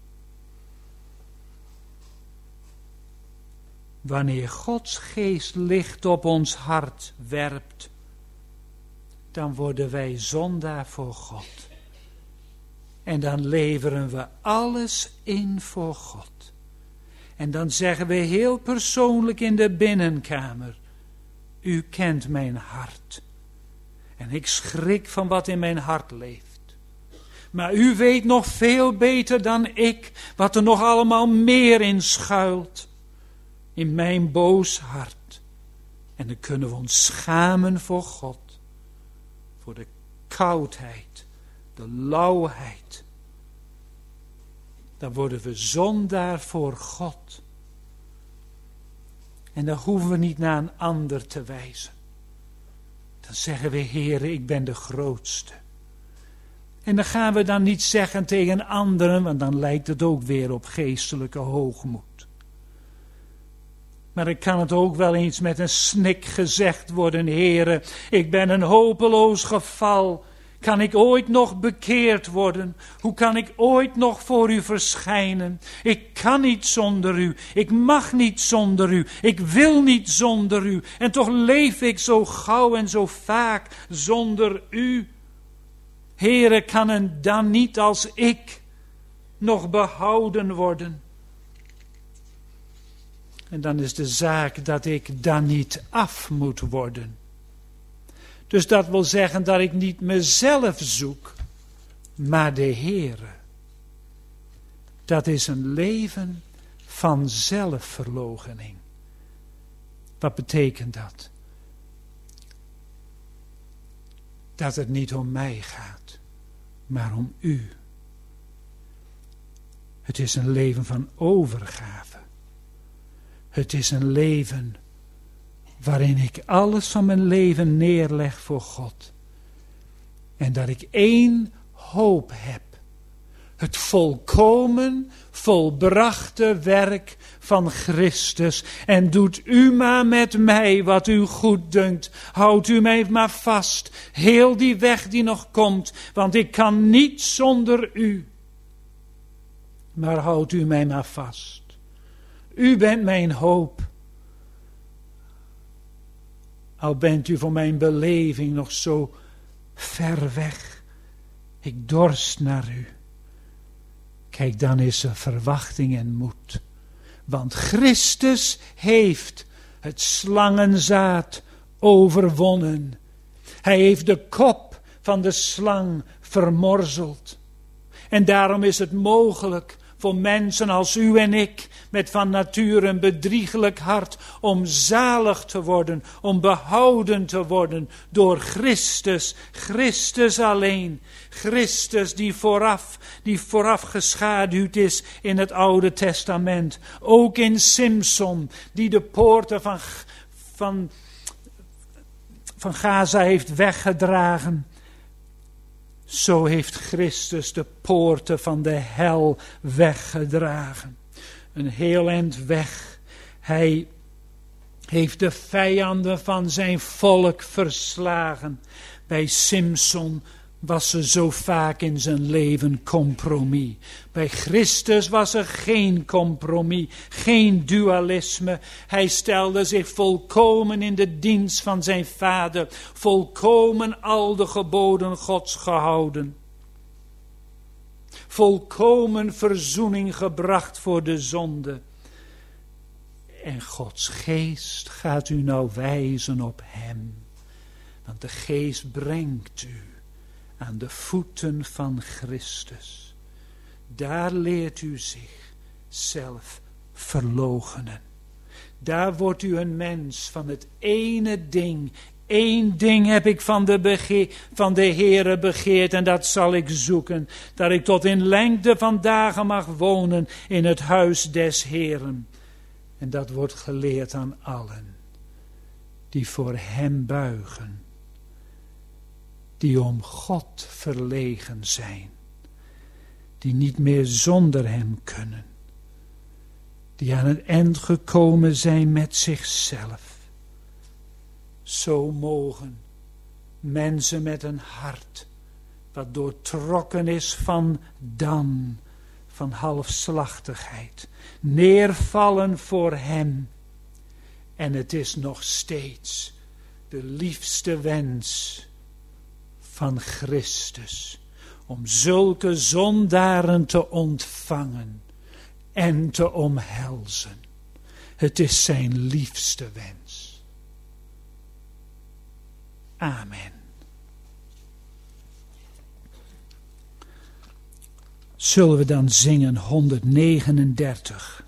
Wanneer Gods geest licht op ons hart werpt, dan worden wij zondaar voor God. En dan leveren we alles in voor God. En dan zeggen we heel persoonlijk in de binnenkamer, u kent mijn hart. En ik schrik van wat in mijn hart leeft. Maar u weet nog veel beter dan ik wat er nog allemaal meer in schuilt. In mijn boos hart. En dan kunnen we ons schamen voor God. Voor de koudheid. De lauwheid. Dan worden we zondaar voor God. En dan hoeven we niet naar een ander te wijzen. Dan zeggen we, Heere, ik ben de grootste. En dan gaan we dan niet zeggen tegen anderen, want dan lijkt het ook weer op geestelijke hoogmoed. Maar dan kan het ook wel eens met een snik gezegd worden, Heere, ik ben een hopeloos geval. Kan ik ooit nog bekeerd worden? Hoe kan ik ooit nog voor u verschijnen? Ik kan niet zonder u. Ik mag niet zonder u. Ik wil niet zonder u. En toch leef ik zo gauw en zo vaak zonder u. Heere, kan een dan niet als ik nog behouden worden? En dan is de zaak dat ik dan niet af moet worden. Dus dat wil zeggen dat ik niet mezelf zoek, maar de Heere. Dat is een leven van zelfverloochening. Wat betekent dat? Dat het niet om mij gaat, maar om u. Het is een leven van overgave. Het is een leven waarin ik alles van mijn leven neerleg voor God. En dat ik één hoop heb. Het volkomen, volbrachte werk van Christus. En doet u maar met mij wat u goed dunkt. Houdt u mij maar vast. Heel die weg die nog komt. Want ik kan niet zonder u. Maar houdt u mij maar vast. U bent mijn hoop. Al bent u voor mijn beleving nog zo ver weg. Ik dorst naar u. Kijk, dan is er verwachting en moed. Want Christus heeft het slangenzaad overwonnen. Hij heeft de kop van de slang vermorzeld. En daarom is het mogelijk voor mensen als u en ik, met van nature een bedriegelijk hart, om zalig te worden, om behouden te worden door Christus, Christus alleen. Christus die vooraf, die vooraf geschaduwd is in het Oude Testament. Ook in Simson, die de poorten van, van, van Gaza heeft weggedragen. Zo heeft Christus de poorten van de hel weggedragen. Een heel eind weg. Hij heeft de vijanden van zijn volk verslagen. Bij Simson was er zo vaak in zijn leven compromis. Bij Christus was er geen compromis, geen dualisme. Hij stelde zich volkomen in de dienst van zijn Vader, volkomen al de geboden Gods gehouden. Volkomen verzoening gebracht voor de zonde. En Gods geest gaat u nou wijzen op hem. Want de geest brengt u aan de voeten van Christus. Daar leert u zich zelf verloochenen. Daar wordt u een mens van het ene ding. Eén ding heb ik van de, bege- van de Heere begeerd en dat zal ik zoeken. Dat ik tot in lengte van dagen mag wonen in het huis des Heeren. En dat wordt geleerd aan allen die voor hem buigen. Die om God verlegen zijn. Die niet meer zonder hem kunnen. Die aan het eind gekomen zijn met zichzelf. Zo mogen mensen met een hart wat doortrokken is van dan, van halfslachtigheid, neervallen voor hem. En het is nog steeds de liefste wens van Christus om zulke zondaren te ontvangen en te omhelzen. Het is zijn liefste wens. Amen. Zullen we dan zingen honderdnegenendertig.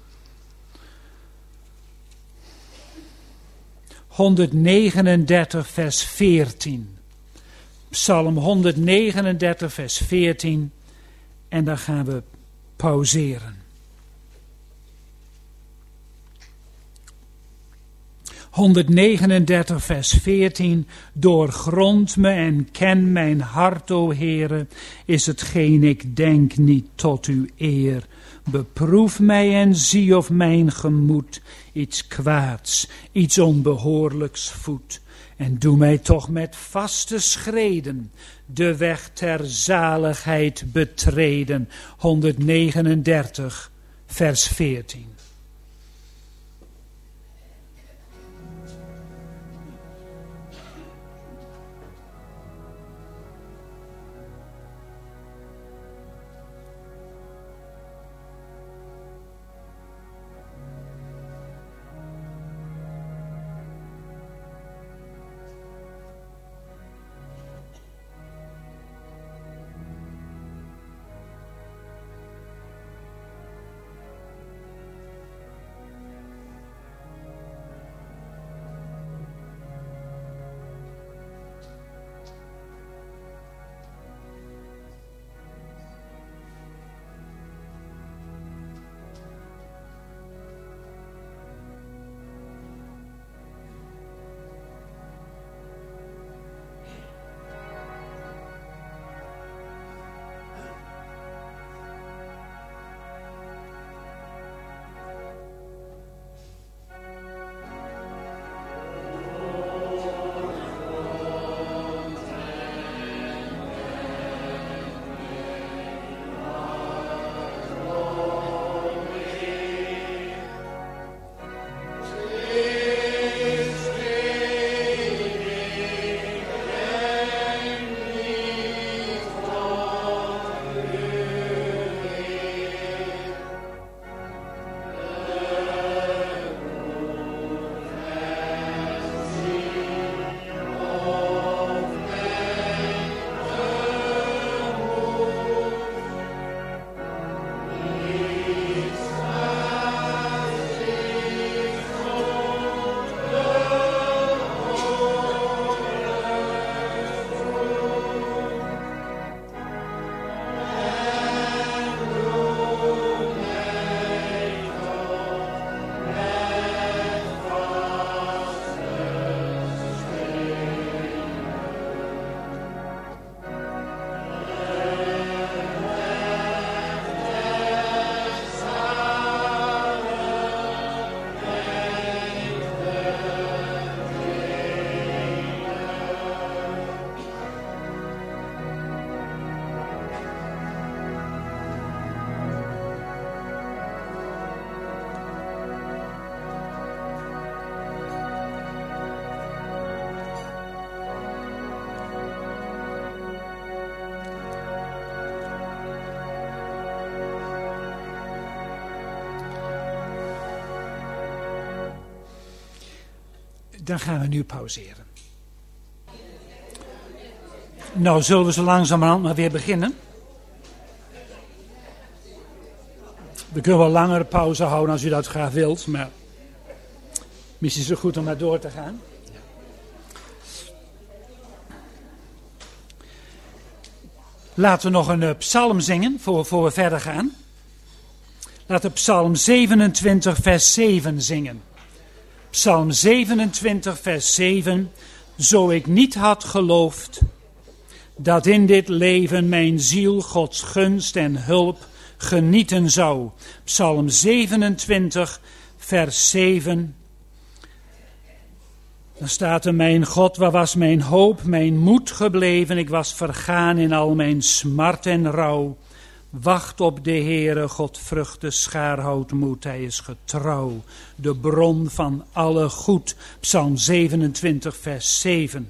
honderdnegenendertig vers veertien. Psalm honderdnegenendertig vers veertien. En dan gaan we pauzeren. honderdnegenendertig vers veertien. Doorgrond me en ken mijn hart, o Heere, is hetgeen ik denk niet tot uw eer. Beproef mij en zie of mijn gemoed iets kwaads, iets onbehoorlijks voedt. En doe mij toch met vaste schreden de weg ter zaligheid betreden. honderdnegenendertig vers veertien. Dan gaan we nu pauzeren. Nou, zullen we zo langzamerhand maar weer beginnen. We kunnen wel langere pauze houden als u dat graag wilt, maar misschien is het goed om maar door te gaan. Laten we nog een uh, psalm zingen voor, voor we verder gaan. Laten we psalm zevenentwintig vers zeven zingen. Psalm zevenentwintig vers zeven. Zo ik niet had geloofd dat in dit leven mijn ziel Gods gunst en hulp genieten zou. Psalm zevenentwintig vers zeven. Dan staat er: mijn God, waar was mijn hoop, mijn moed gebleven? Ik was vergaan in al mijn smart en rouw. Wacht op de Heere, Godvruchte schaarhoudt moed, hij is getrouw. De bron van alle goed. Psalm zevenentwintig vers zeven.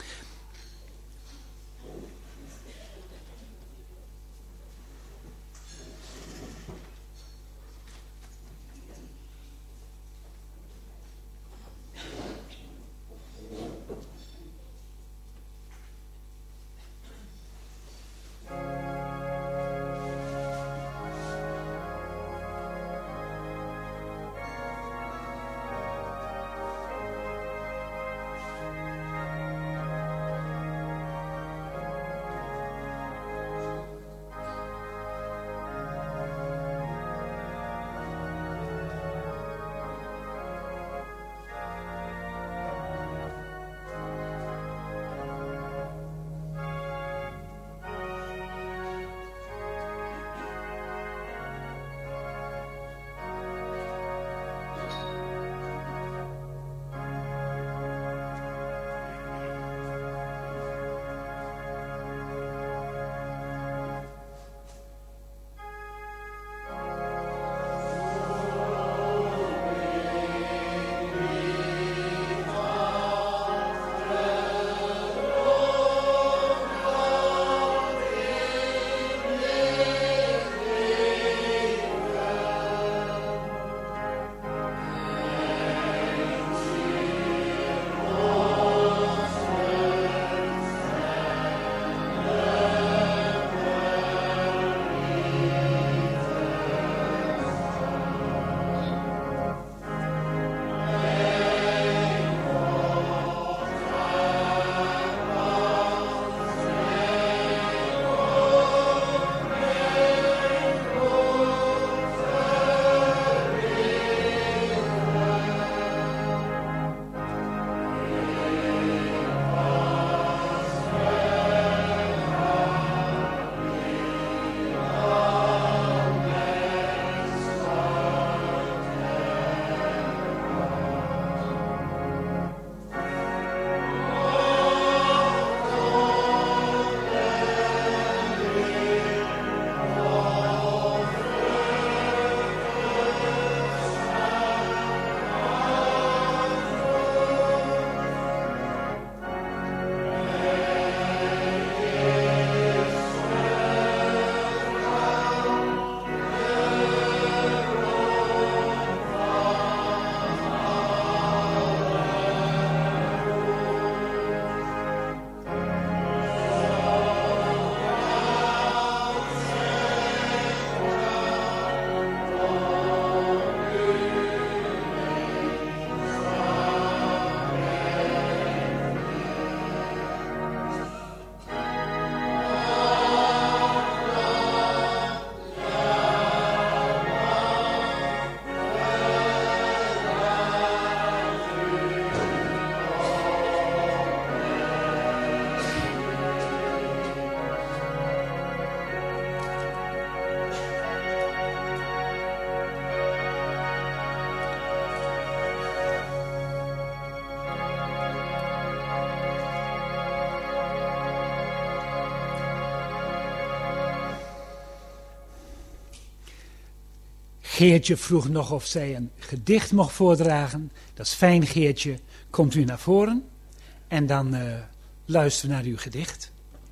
Geertje vroeg nog of zij een gedicht mocht voordragen. Dat is fijn, Geertje. Komt u naar voren en dan uh, luisteren we naar uw gedicht.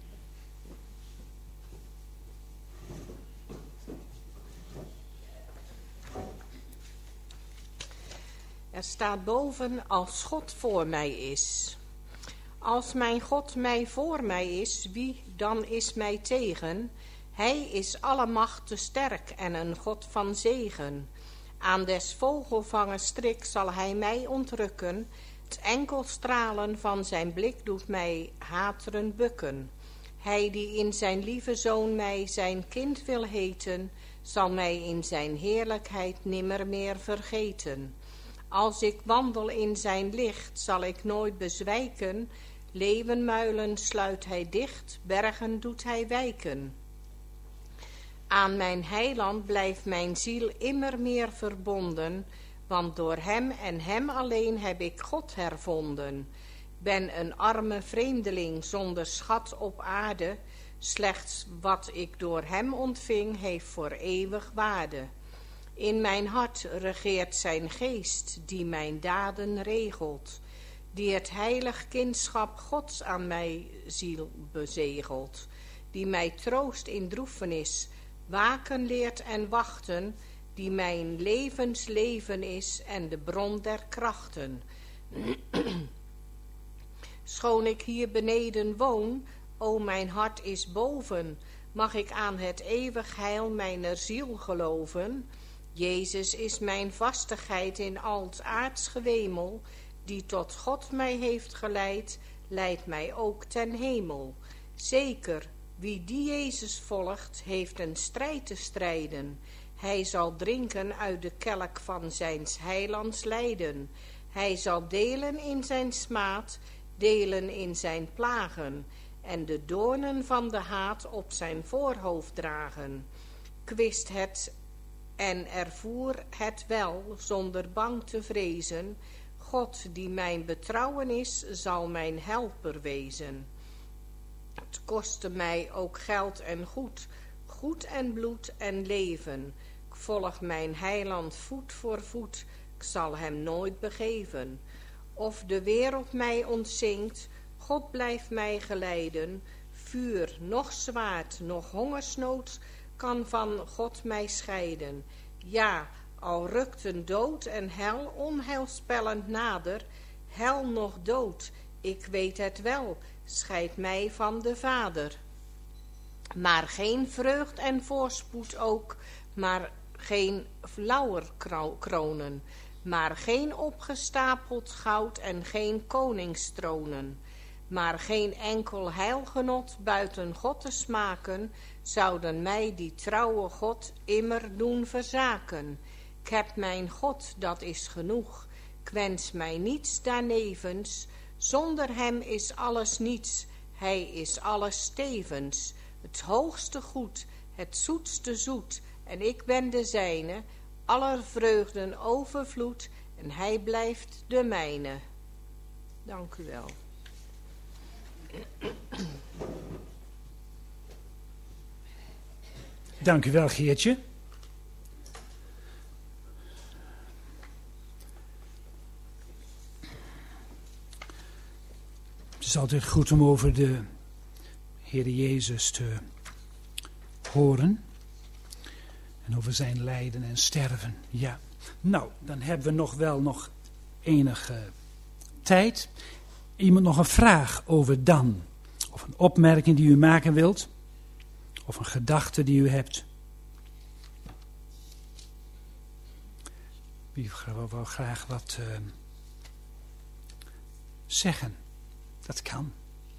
Er staat boven: als God voor mij is. Als mijn God mij voor mij is, wie dan is mij tegen? Hij is alle macht te sterk en een God van zegen. Aan des vogelvangers strik zal hij mij ontrukken. Het enkelstralen van zijn blik doet mij hateren bukken. Hij die in zijn lieve zoon mij zijn kind wil heten, zal mij in zijn heerlijkheid nimmer meer vergeten. Als ik wandel in zijn licht, zal ik nooit bezwijken. Leeuwenmuilen sluit hij dicht, bergen doet hij wijken. Aan mijn heiland blijft mijn ziel immer meer verbonden, want door hem en hem alleen heb ik God hervonden. Ben een arme vreemdeling zonder schat op aarde, slechts wat ik door hem ontving heeft voor eeuwig waarde. In mijn hart regeert zijn geest, die mijn daden regelt, die het heilig kindschap Gods aan mijn ziel bezegelt, die mij troost in droefenis, waken leert en wachten, die mijn levensleven is en de bron der krachten. Schoon ik hier beneden woon, o mijn hart is boven, mag ik aan het eeuwig heil mijner ziel geloven. Jezus is mijn vastigheid in al het aards gewemel, die tot God mij heeft geleid, leidt mij ook ten hemel. Zeker, wie die Jezus volgt, heeft een strijd te strijden. Hij zal drinken uit de kelk van zijns heilands lijden. Hij zal delen in zijn smaad, delen in zijn plagen, en de doornen van de haat op zijn voorhoofd dragen. Ik wist het en ervoer het wel, zonder bang te vrezen. God die mijn betrouwen is, zal mijn helper wezen. Het kostte mij ook geld en goed, goed en bloed en leven. Ik volg mijn heiland voet voor voet, ik zal hem nooit begeven. Of de wereld mij ontzinkt, God blijft mij geleiden. Vuur, noch zwaard, noch hongersnood kan van God mij scheiden. Ja, al rukten dood en hel onheilspellend nader, hel nog dood, ik weet het wel, scheidt mij van de Vader. Maar geen vreugd en voorspoed ook, maar geen lauwerkronen, maar geen opgestapeld goud en geen koningstronen, maar geen enkel heilgenot buiten God te smaken, zouden mij die trouwe God immer doen verzaken. Ik heb mijn God, dat is genoeg, ik wens mij niets daarnevens, zonder hem is alles niets, hij is alles tevens. Het hoogste goed, het zoetste zoet, en ik ben de zijne, aller vreugden overvloed, en hij blijft de mijne. Dank u wel. Dank u wel, Geertje. Het is altijd goed om over de Heer Jezus te horen. En over zijn lijden en sterven. Ja, nou, dan hebben we nog wel nog enige tijd. Iemand nog een vraag over dan? Of een opmerking die u maken wilt? Of een gedachte die u hebt? Wie wil graag wat uh, zeggen? Dat kan.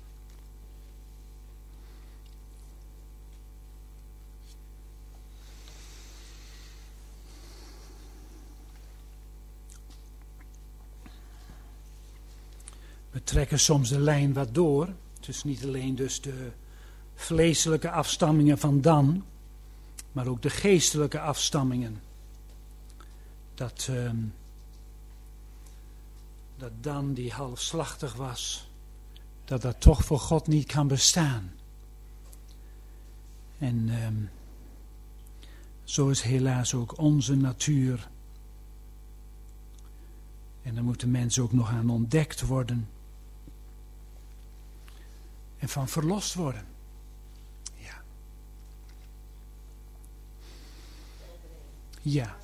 We trekken soms de lijn wat door. Het is niet alleen dus de vleeselijke afstammingen van Dan, maar ook de geestelijke afstammingen. Dat, uh, dat Dan die halfslachtig was, dat dat toch voor God niet kan bestaan. En uh, zo is helaas ook onze natuur. En daar moeten mensen ook nog aan ontdekt worden. En van verlost worden. Ja. Ja.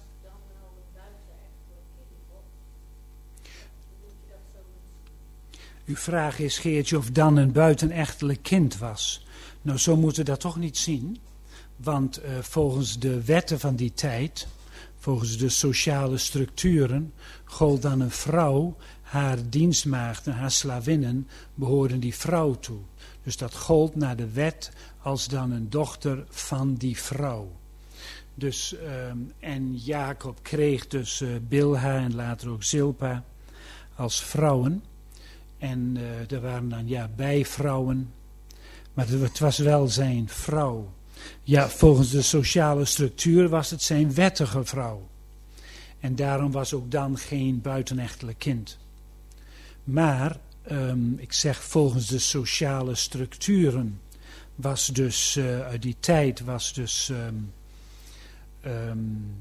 Uw vraag is, Geertje, of Dan een buitenechtelijk kind was. Nou, zo moeten we dat toch niet zien. Want uh, volgens de wetten van die tijd, volgens de sociale structuren, gold dan een vrouw, haar dienstmaagden, haar slavinnen, behoorden die vrouw toe. Dus dat gold naar de wet als dan een dochter van die vrouw. Dus, um, en Jacob kreeg dus uh, Bilha en later ook Zilpa als vrouwen. En uh, er waren dan ja bijvrouwen, maar het was wel zijn vrouw. Ja, volgens de sociale structuur was het zijn wettige vrouw. En daarom was ook dan geen buitenechtelijk kind. Maar, um, ik zeg volgens de sociale structuren, was dus uh, uit die tijd was dus um, um,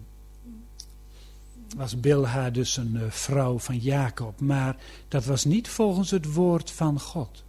was Bilha dus een uh, vrouw van Jacob. Maar dat was niet volgens het woord van God.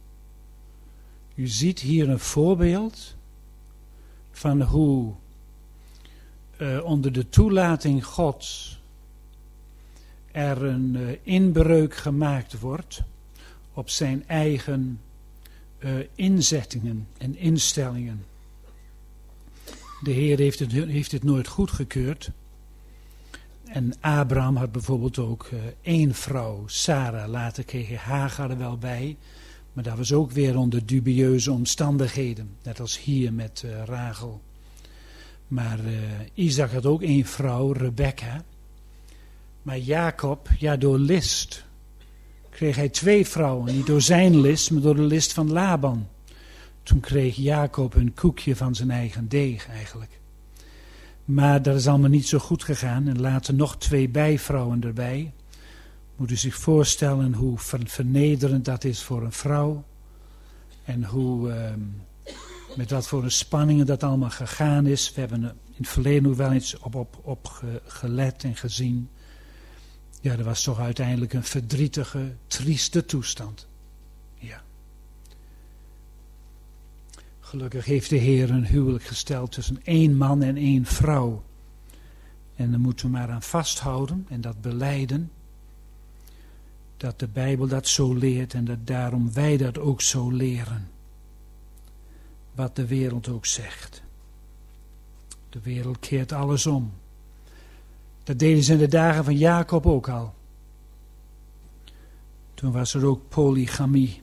U ziet hier een voorbeeld van hoe uh, onder de toelating Gods er een uh, inbreuk gemaakt wordt op zijn eigen uh, inzettingen en instellingen. De Heer heeft het, heeft het nooit goedgekeurd. En Abraham had bijvoorbeeld ook uh, één vrouw, Sarah. Later kreeg hij Hagar er wel bij. Maar dat was ook weer onder dubieuze omstandigheden. Net als hier met uh, Rachel. Maar uh, Isaac had ook één vrouw, Rebecca. Maar Jacob, ja door list, kreeg hij twee vrouwen. Niet door zijn list, maar door de list van Laban. Toen kreeg Jacob een koekje van zijn eigen deeg eigenlijk. Maar dat is allemaal niet zo goed gegaan. En later nog twee bijvrouwen erbij. Moet u zich voorstellen hoe vernederend dat is voor een vrouw. En hoe, uh, met wat voor een spanningen dat allemaal gegaan is. We hebben in het verleden ook wel eens op, op, op ge, gelet en gezien. Ja, dat was toch uiteindelijk een verdrietige, trieste toestand. Ja. Gelukkig heeft de Heer een huwelijk gesteld tussen één man en één vrouw. En daar moeten we maar aan vasthouden en dat belijden. Dat de Bijbel dat zo leert en dat daarom wij dat ook zo leren. Wat de wereld ook zegt. De wereld keert alles om. Dat deden ze in de dagen van Jacob ook al. Toen was er ook polygamie.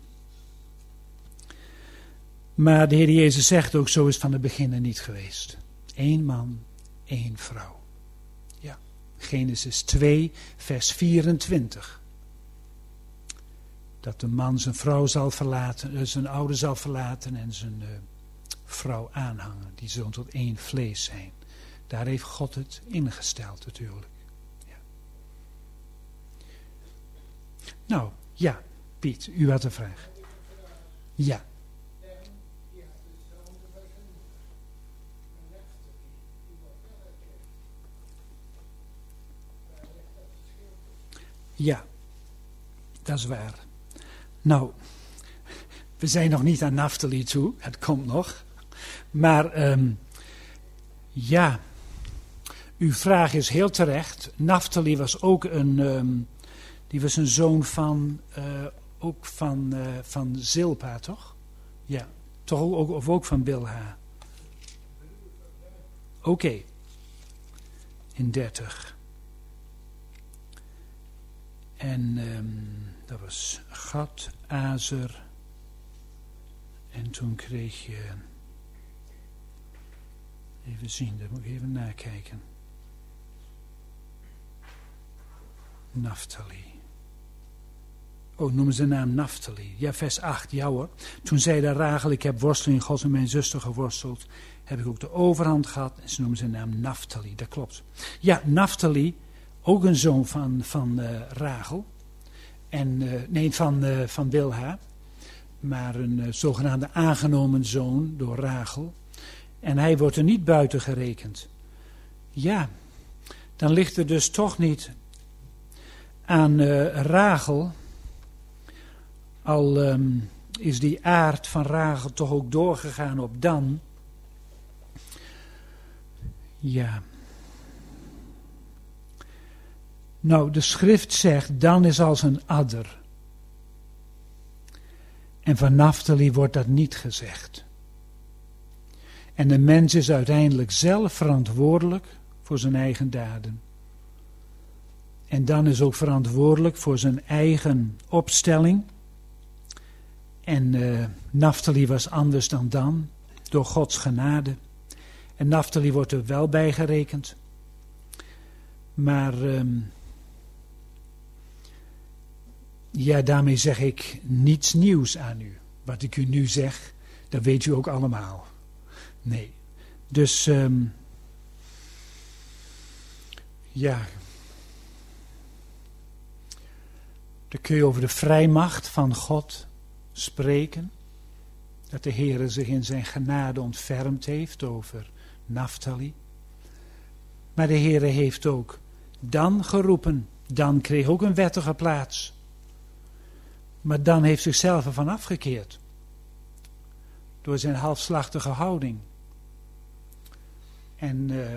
Maar de Heer Jezus zegt ook, zo is het van het begin niet geweest. Eén man, één vrouw. Ja, Genesis twee, vers vierentwintig. Dat de man zijn vrouw zal verlaten, zijn ouder zal verlaten en zijn uh, vrouw aanhangen. Die zullen tot één vlees zijn. Daar heeft God het ingesteld natuurlijk. Ja. Nou, ja, Piet, u had een vraag. Ja. Ja, dat is waar. Nou, we zijn nog niet aan Naphtali toe, het komt nog. Maar um, ja, uw vraag is heel terecht. Naphtali was ook een, um, die was een zoon van, uh, ook van, uh, van Zilpa, toch? Ja, toch ook, of ook van Bilha. Oké, okay. In dertig. En um, dat was Gad, Azer. En toen kreeg je... Even zien, dat moet ik even nakijken. Naphtali. Oh, noemen ze de naam Naphtali. Ja, vers acht, ja hoor. Toen zei de Rachel, ik heb worsteling in God en mijn zuster geworsteld. Heb ik ook de overhand gehad. En ze noemen zijn naam Naphtali, dat klopt. Ja, Naphtali, ook een zoon van, van uh, Rachel. En, uh, nee, van, uh, van Bilha. Maar een uh, zogenaamde aangenomen zoon door Rachel. En hij wordt er niet buiten gerekend. Ja, dan ligt er dus toch niet aan uh, Rachel. Al um, is die aard van Rachel toch ook doorgegaan op Dan. Ja. Nou, de schrift zegt, Dan is als een adder. En van Naphtali wordt dat niet gezegd. En de mens is uiteindelijk zelf verantwoordelijk voor zijn eigen daden. En dan is ook verantwoordelijk voor zijn eigen opstelling. En uh, Naphtali was anders dan Dan, door Gods genade. En Naphtali wordt er wel bij gerekend. Maar um, ja, daarmee zeg ik niets nieuws aan u. Wat ik u nu zeg, dat weet u ook allemaal. Nee, dus um, ja, dan kun je over de vrijmacht van God spreken. Dat de Heere zich in zijn genade ontfermd heeft over Naphtali. Maar de Heere heeft ook Dan geroepen. Dan kreeg ook een wettige plaats. Maar Dan heeft zichzelf ervan afgekeerd. Door zijn halfslachtige houding. En uh,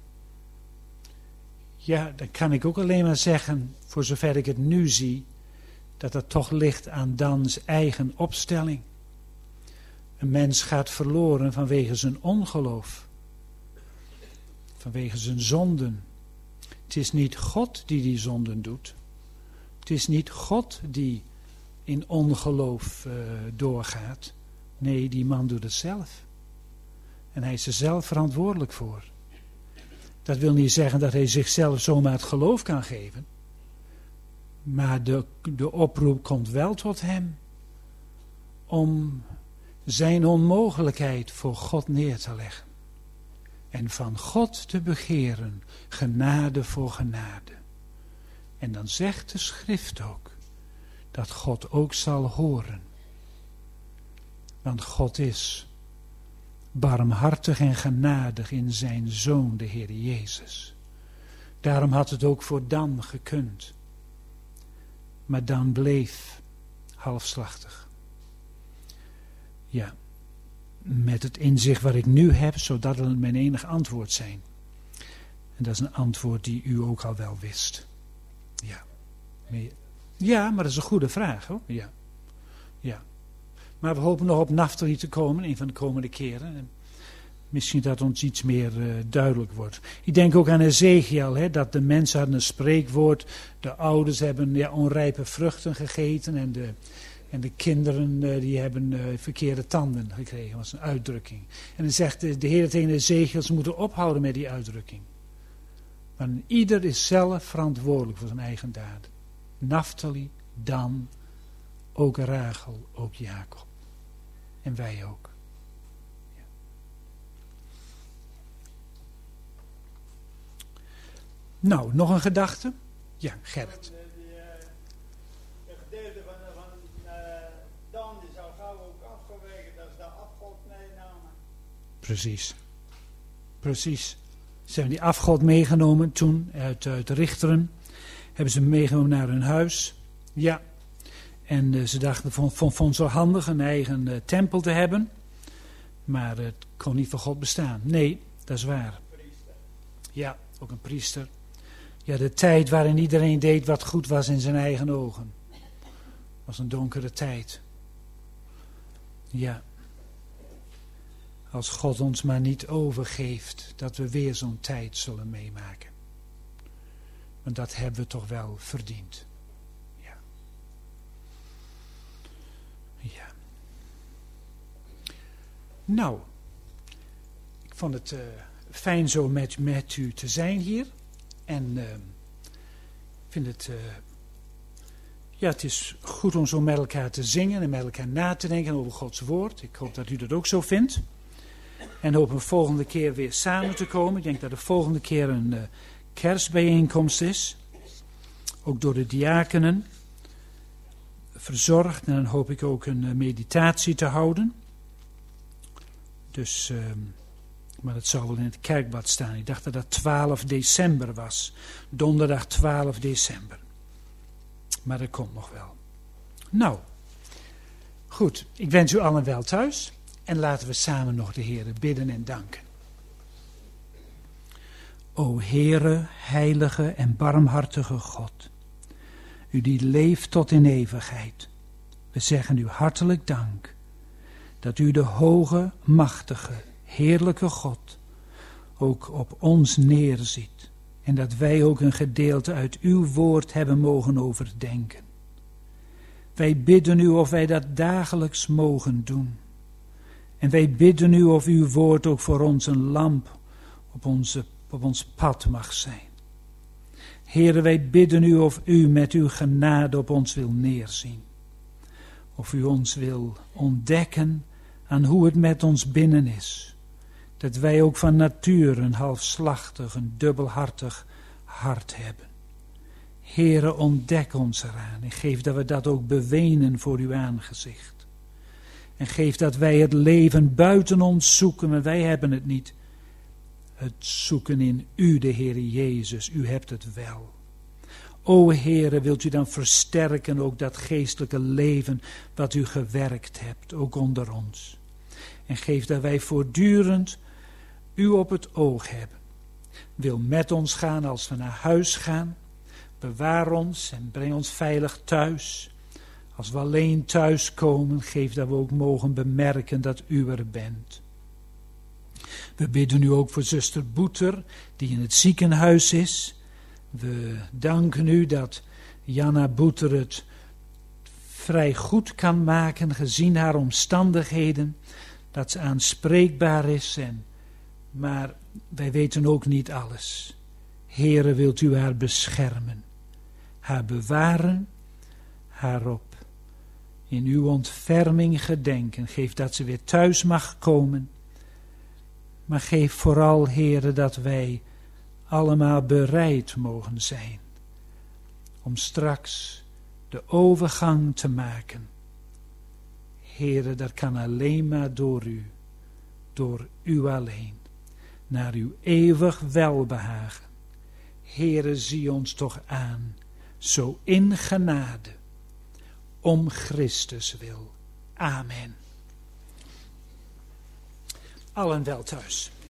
ja, dan kan ik ook alleen maar zeggen, voor zover ik het nu zie, dat het toch ligt aan Dans eigen opstelling. Een mens gaat verloren vanwege zijn ongeloof. Vanwege zijn zonden. Het is niet God die die zonden doet. Het is niet God die in ongeloof uh, doorgaat. Nee, die man doet het zelf. En hij is er zelf verantwoordelijk voor. Dat wil niet zeggen dat hij zichzelf zomaar het geloof kan geven. Maar de, de oproep komt wel tot hem. Om zijn onmogelijkheid voor God neer te leggen. En van God te begeren, genade voor genade. En dan zegt de schrift ook, dat God ook zal horen. Want God is barmhartig en genadig in zijn Zoon, de Heer Jezus. Daarom had het ook voor Dan gekund. Maar Dan bleef halfslachtig. Ja, met het inzicht wat ik nu heb, zodat het mijn enige antwoord zijn. En dat is een antwoord die u ook al wel wist. Ja, ja, maar dat is een goede vraag hoor. Ja, ja. Maar we hopen nog op Naphtali te komen, een van de komende keren. En misschien dat ons iets meer uh, duidelijk wordt. Ik denk ook aan Ezekiel, hè, dat de mensen hadden een spreekwoord. De ouders hebben ja, onrijpe vruchten gegeten en de, en de kinderen uh, die hebben uh, verkeerde tanden gekregen. Dat was een uitdrukking. En dan zegt de, de Heer tegen Ezekiel, ze moeten ophouden met die uitdrukking. Want ieder is zelf verantwoordelijk voor zijn eigen daden. Naphtali, Dan, ook Rachel, ook Jacob. En wij ook. Ja. Nou, nog een gedachte? Ja, Gerrit. Het gedeelte van, van uh, Dan is al gauw ook afgeweken, dat is de afgod meenamen. Precies. Precies. Ze hebben die afgod meegenomen toen uit, uit Richteren. Hebben ze meegenomen naar hun huis. Ja. En uh, ze dachten, vond, vond, vond zo handig een eigen uh, tempel te hebben. Maar uh, het kon niet voor God bestaan. Nee, dat is waar. Priester. Ja, ook een priester. Ja, de tijd waarin iedereen deed wat goed was in zijn eigen ogen. Was een donkere tijd. Ja. Als God ons maar niet overgeeft, dat we weer zo'n tijd zullen meemaken. Want dat hebben we toch wel verdiend. Ja. Ja. Nou, ik vond het uh, fijn zo met, met u te zijn hier. En uh, ik vind het, uh, ja, het is goed om zo met elkaar te zingen en met elkaar na te denken over Gods woord. Ik hoop dat u dat ook zo vindt. En hoop een volgende keer weer samen te komen. Ik denk dat de volgende keer een uh, kerstbijeenkomst is. Ook door de diakenen verzorgd. En dan hoop ik ook een uh, meditatie te houden. Dus, uh, maar dat zou wel in het kerkblad staan. Ik dacht dat dat twaalf december was. Donderdag twaalf december. Maar dat komt nog wel. Nou, goed. Ik wens u allen wel thuis. En laten we samen nog de Heere bidden en danken. O Heere, heilige en barmhartige God. U die leeft tot in eeuwigheid. We zeggen u hartelijk dank. Dat u de hoge, machtige, heerlijke God, ook op ons neerziet. En dat wij ook een gedeelte uit uw woord hebben mogen overdenken. Wij bidden u of wij dat dagelijks mogen doen. En wij bidden u of uw woord ook voor ons een lamp op, onze, op ons pad mag zijn. Heere, wij bidden u of u met uw genade op ons wil neerzien. Of u ons wil ontdekken aan hoe het met ons binnen is. Dat wij ook van nature een halfslachtig, een dubbelhartig hart hebben. Heere, ontdek ons eraan en geef dat we dat ook bewenen voor uw aangezicht. En geef dat wij het leven buiten ons zoeken, maar wij hebben het niet. Het zoeken in u, de Heere Jezus, u hebt het wel. O Heere, wilt u dan versterken ook dat geestelijke leven wat u gewerkt hebt, ook onder ons. En geef dat wij voortdurend u op het oog hebben. Wil met ons gaan als we naar huis gaan. Bewaar ons en breng ons veilig thuis. Als we alleen thuis komen, geef dat we ook mogen bemerken dat u er bent. We bidden u ook voor zuster Boeter, die in het ziekenhuis is. We danken u dat Janna Boeter het vrij goed kan maken, gezien haar omstandigheden. Dat ze aanspreekbaar is, en, maar wij weten ook niet alles. Heere, wilt u haar beschermen, haar bewaren, haar op in uw ontferming gedenken. Geef dat ze weer thuis mag komen. Maar geef vooral, Heere, dat wij allemaal bereid mogen zijn om straks de overgang te maken. Heere, dat kan alleen maar door u, door u alleen, naar uw eeuwig welbehagen. Heere, zie ons toch aan, zo in genade, om Christus wil. Amen. Allen wel thuis.